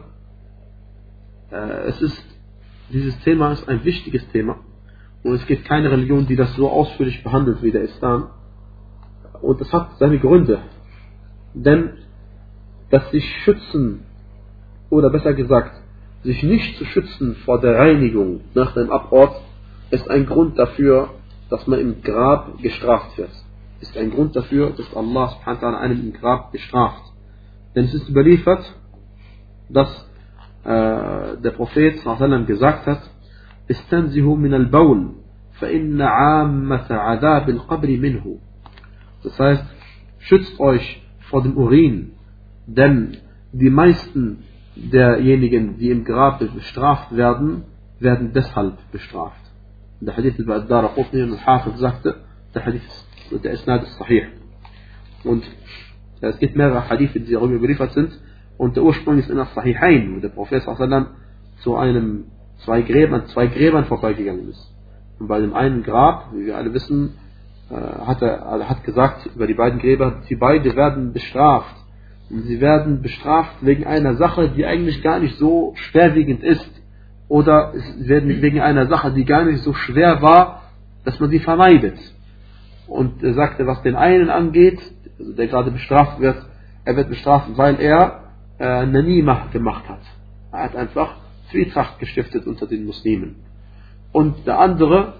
dieses Thema ist ein wichtiges Thema und es gibt keine Religion, die das so ausführlich behandelt wie der Islam, und das hat seine Gründe, denn dass sich schützen, oder besser gesagt, sich nicht zu schützen vor der Reinigung nach dem Abort, ist ein Grund dafür, dass man im Grab gestraft wird. Ist ein Grund dafür, dass Allah subhanahu wa ta'ala einen im Grab bestraft. Denn es ist überliefert, dass der Prophet sallallahu alaihi wasallam gesagt hat, istanzihu min al-bawl, fa inna 'ammata 'adab al-qabr minhu. Das heißt, schützt euch vor dem Urin, denn die meisten derjenigen, die im Grab bestraft werden, werden deshalb bestraft. Der Hadith über Ad-Daraqutni und Al-Hafid sagte, der Hadith, der Isnad ist sahih. Und es gibt mehrere Hadithe, die darüber überliefert sind, und der Ursprung ist in As-Sahihain, wo der Prophet sallallahu zu zwei Gräbern vorbeigegangen ist. Und bei dem einen Grab, wie wir alle wissen, hat gesagt über die beiden Gräber, die beide werden bestraft. Und sie werden bestraft wegen einer Sache, die eigentlich gar nicht so schwerwiegend ist. Oder sie werden wegen einer Sache, die gar nicht so schwer war, dass man sie vermeidet. Und er sagte, was den einen angeht, also der gerade bestraft wird, er wird bestraft, weil er Namimah gemacht hat. Er hat einfach Zwietracht gestiftet unter den Muslimen. Und der andere,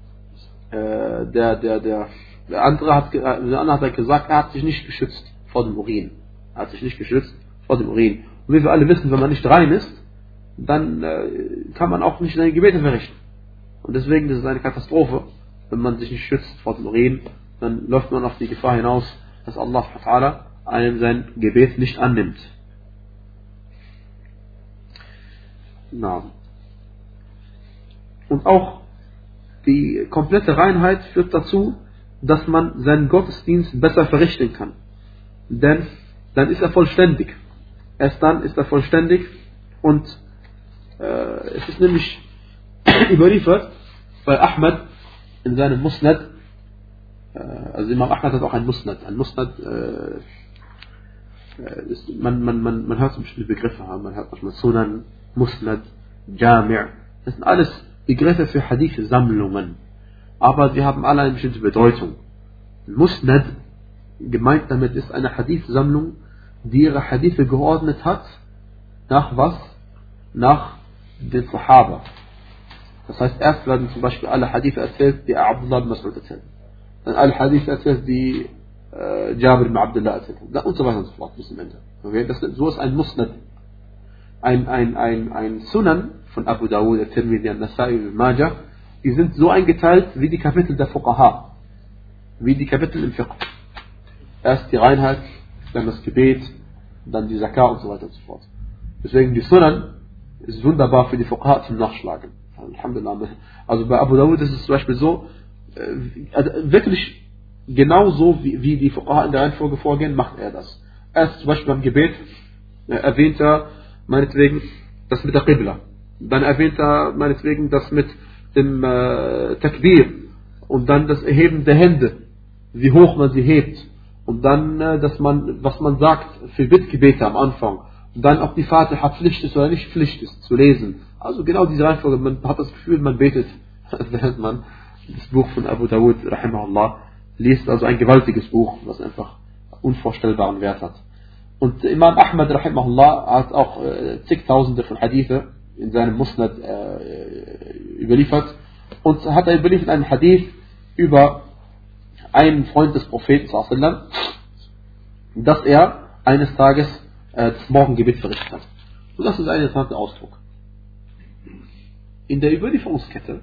der andere hat gesagt, er hat sich nicht geschützt vor dem Urin. Er hat sich nicht geschützt vor dem Urin. Und wie wir alle wissen, wenn man nicht rein ist, dann kann man auch nicht seine Gebete verrichten. Und deswegen ist es eine Katastrophe, wenn man sich nicht schützt vor dem Urin, dann läuft man auf die Gefahr hinaus, dass Allah einem sein Gebet nicht annimmt. Na. Und auch die komplette Reinheit führt dazu, dass man seinen Gottesdienst besser verrichten kann. Denn dann ist er vollständig. Erst dann ist er vollständig. Und es ist nämlich überliefert bei Ahmad in seinem Musnad, also Imam Ahmad hat auch ein Musnad. Ein Musnad, man hört so bestimmte Begriffe haben. Man hört manchmal Sunan, Musnad, Jami'. Das sind alles Begriffe für Hadith-Sammlungen. Aber sie haben alle eine bestimmte Bedeutung. Musnad, gemeint damit ist eine Hadith-Sammlung, die ihre Hadithe geordnet hat. Nach was? Nach den Sahaba. Das heißt, erst werden zum Beispiel alle Hadithe erzählt, die Abdullah ibn Mas'ud erzählt. Dann alle Hadithe erzählt, die Jabir ibn Abdullah erzählt. Und so weiter und so fort bis zum Ende. Okay? So ist ein Musnad. Ein Sunan von Abu Dawud, At-Tirmidhi, An-Nasa'i, Ibn Majah, die sind so eingeteilt wie die Kapitel der Fuqaha. Wie die Kapitel im Fiqh. Erst die Reinheit, dann das Gebet, dann die Zakah und so weiter und so fort. Deswegen die Sunan ist wunderbar für die Fuqaha zum Nachschlagen. Alhamdulillah. Also bei Abu Dawud ist es zum Beispiel so, wirklich genau so wie die Fuqaha in der Reihenfolge vorgehen, macht er das. Erst zum Beispiel beim Gebet erwähnt er meinetwegen das mit der Qibla. Dann erwähnt er meinetwegen das mit dem Takbir und dann das Erheben der Hände, wie hoch man sie hebt Und dann, was man sagt für Bittgebete am Anfang. Und dann ob die Fatiha Pflicht ist oder nicht Pflicht ist, zu lesen. Also genau diese Reihenfolge. Man hat das Gefühl, man betet, während man das Buch von Abu Dawud, rahimahullah, liest. Also ein gewaltiges Buch, was einfach unvorstellbaren Wert hat. Und Imam Ahmad, rahimahullah, hat auch zigtausende von Hadithe in seinem Musnad überliefert. Und hat er überliefert einen Hadith über einen Freund des Propheten, dass er eines Tages das Morgengebet verrichtet hat. Und das ist ein interessanter Ausdruck. In der Überlieferungskette,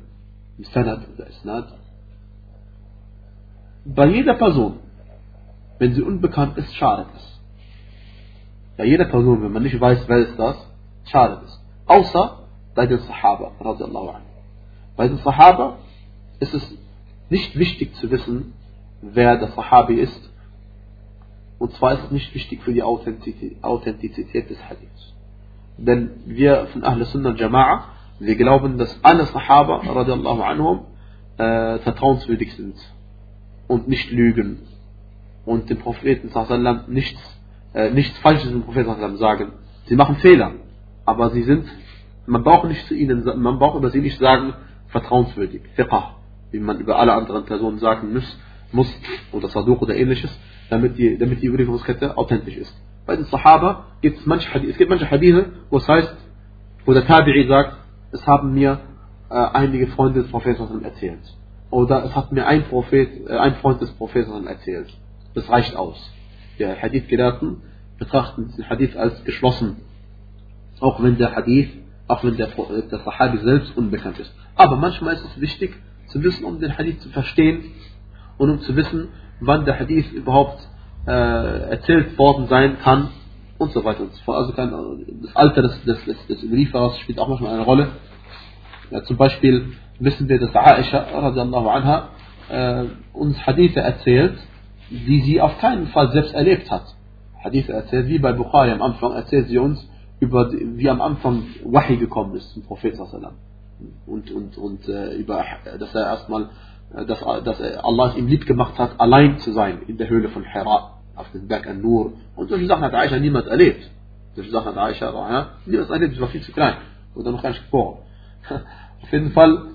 bei jeder Person, wenn sie unbekannt ist, schadet es. Bei jeder Person, wenn man nicht weiß, wer ist das, schadet es. Außer bei den Sahaba, radiallahu anhu. Bei den Sahaba ist es nicht wichtig zu wissen, wer der Sahabi ist. Und zwar ist es nicht wichtig für die Authentizität des Hadiths. Denn wir von Ahl Sunnah Jama'a, wir glauben, dass alle Sahaba radiallahu anhum vertrauenswürdig sind und nicht lügen und dem Propheten sallam nichts Falsches dem Propheten sagen. Sie machen Fehler, aber man braucht über sie nicht sagen vertrauenswürdig, fiqh, wie man über alle anderen Personen sagen muss oder Saduq oder ähnliches, damit die Überlieferungskette authentisch ist. Bei den Sahaba gibt es manche Hadithe, wo es heißt, wo der Tabi'i sagt, es haben mir einige Freunde des Propheten erzählt. Oder es hat mir ein Freund des Propheten erzählt. Das reicht aus. Die Hadith-Gelehrten betrachten den Hadith als geschlossen. Auch wenn der Sahabi selbst unbekannt ist. Aber manchmal ist es wichtig zu wissen, um den Hadith zu verstehen und um zu wissen, wann der Hadith überhaupt erzählt worden sein kann und so weiter und so fort. Also das Alter des Überlieferers spielt auch manchmal eine Rolle. Ja, zum Beispiel wissen wir, dass Aisha radiallahu anha uns Hadithe erzählt, die sie auf keinen Fall selbst erlebt hat. Hadithe erzählt, wie bei Bukhari am Anfang, erzählt sie uns wie am Anfang Wahi gekommen ist zum Propheten sallam. Und über, dass er erstmal, dass Allah es ihm lieb gemacht hat, allein zu sein in der Höhle von Hira, auf dem Berg An-Nur. Und solche Sachen hat Aisha niemand erlebt. Niemand erlebt, sie war viel zu klein. Oder noch gar nicht geboren. Auf jeden Fall,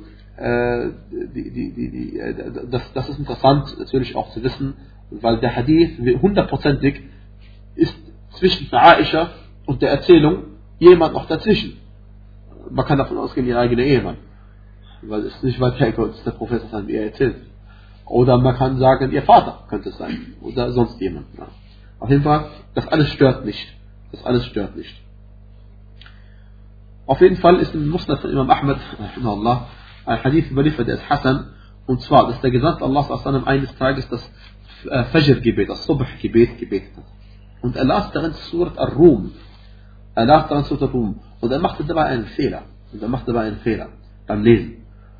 das ist interessant natürlich auch zu wissen, weil der Hadith hundertprozentig ist zwischen Aisha und der Erzählung jemand noch dazwischen. Man kann davon ausgehen, ihr eigener Ehemann. Weil es nicht weit herkommt, dass der Prophet wie er erzählt. Oder man kann sagen, ihr Vater könnte es sein. Oder sonst jemand. Ja. Auf jeden Fall, das alles stört nicht. Auf jeden Fall ist im Musnad von Imam Ahmad ein Hadith überliefert, der ist Hassan. Und zwar, dass der Gesandte Allah eines Tages das Fajr-Gebet, das Subh-Gebet gebetet hat. Und er las darin Surat Ar-Rum. Und er machte dabei einen Fehler. Beim Lesen.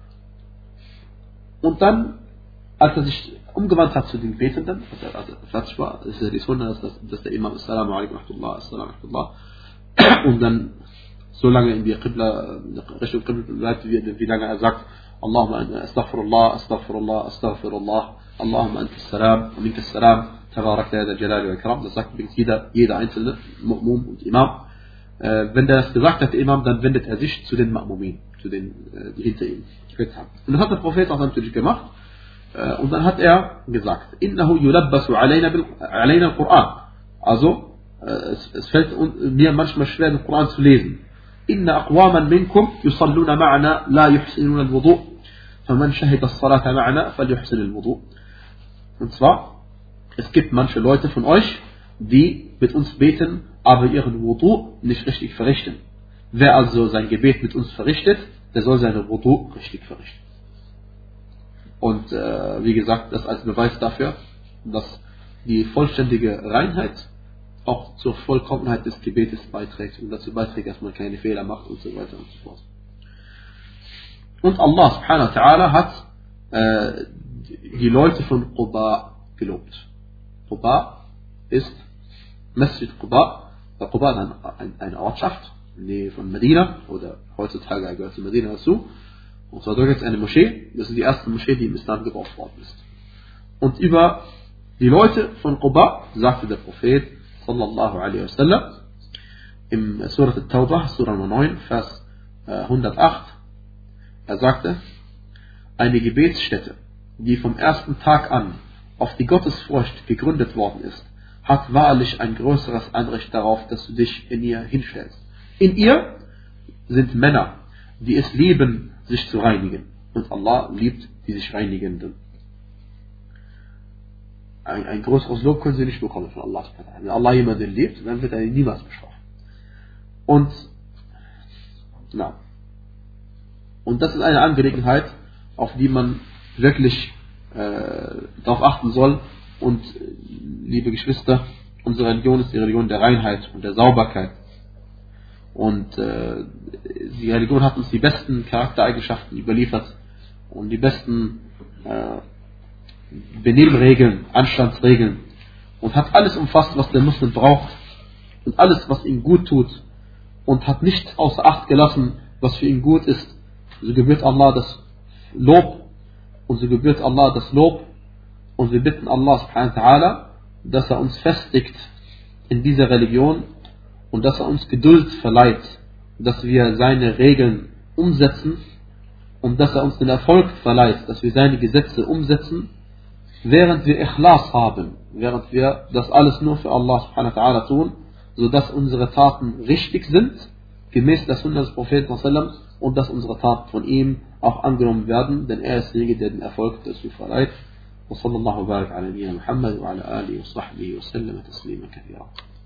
Und dann, als er sich umgewandt hat zu den Betenden, als er fertig war, ist die Sunna, dass der Imam Assalamu alaikum wa und dann so lange in die Richtung Qibla bleibt, wie lange er sagt, Allahumma astaghfirullah, Allahumma anta salam, wa minka salam, tabarak ya jalali wa ikram. Das sagt jeder einzelne Mu'min und Imam. Wenn der das gesagt hat, der Imam, dann wendet er sich zu den Ma'mumin, zu den, die hinter ihm gebetet haben. Und das hat der Prophet auch natürlich gemacht. Und dann hat er gesagt, Innahu yulabbasu alayna al-Quran. Also, es fällt mir manchmal schwer, den Koran zu lesen. Inna aqwaman minkum yusalluna ma'ana la yuhsinuna al-wudu' faman shahida as-salata ma'ana falyuhsin al-wudu'. Und zwar, es gibt manche Leute von euch, die mit uns beten, aber ihren Wudu nicht richtig verrichten. Wer also sein Gebet mit uns verrichtet, der soll seine Wudu richtig verrichten. Und wie gesagt, das als Beweis dafür, dass die vollständige Reinheit auch zur Vollkommenheit des Gebetes beiträgt und dazu beiträgt, dass man keine Fehler macht und so weiter und so fort. Und Allah subhanahu wa ta'ala hat die Leute von Quba gelobt. Quba ist Masjid Quba. Quba ist eine Ortschaft in der Nähe von Medina, oder heutzutage gehört zu Medina dazu. Und zwar dort gibt es eine Moschee. Das ist die erste Moschee, die im Islam gebaut worden ist. Und über Die Leute von Quba, sagte der Prophet sallallahu alaihi wasallam im Surah At-Tawbah, Surah 9, Vers 108, er sagte, eine Gebetsstätte, die vom ersten Tag an auf die Gottesfurcht gegründet worden ist, hat wahrlich ein größeres Anrecht darauf, dass du dich in ihr hinstellst. In ihr sind Männer, die es lieben, sich zu reinigen. Und Allah liebt die sich Reinigenden. Ein größeres Lob können sie nicht bekommen von Allah. Wenn Allah jemanden liebt, dann wird er ihn niemals bestrafen. Und das ist eine Angelegenheit, auf die man wirklich darauf achten soll. Und liebe Geschwister, unsere Religion ist die Religion der Reinheit und der Sauberkeit. Und die Religion hat uns die besten Charaktereigenschaften überliefert und die besten Benehmregeln, Anstandsregeln und hat alles umfasst, was der Muslim braucht und alles, was ihm gut tut und hat nicht außer Acht gelassen, was für ihn gut ist. So gebührt Allah das Lob und so gebührt Allah das Lob und wir bitten Allah subhanahu wa ta'ala, dass er uns festigt in dieser Religion und dass er uns Geduld verleiht, dass wir seine Regeln umsetzen und dass er uns den Erfolg verleiht, dass wir seine Gesetze umsetzen, während wir Ikhlas haben, während wir das alles nur für Allah subhanahu wa ta'ala tun, sodass unsere Taten richtig sind, gemäß der Sunna des Propheten und dass unsere Taten von ihm auch angenommen werden, denn er ist derjenige, der den Erfolg dazu verleiht. وصلى الله وبارك على نبينا محمد وعلى آله وصحبه وسلم تسليما كثيرا.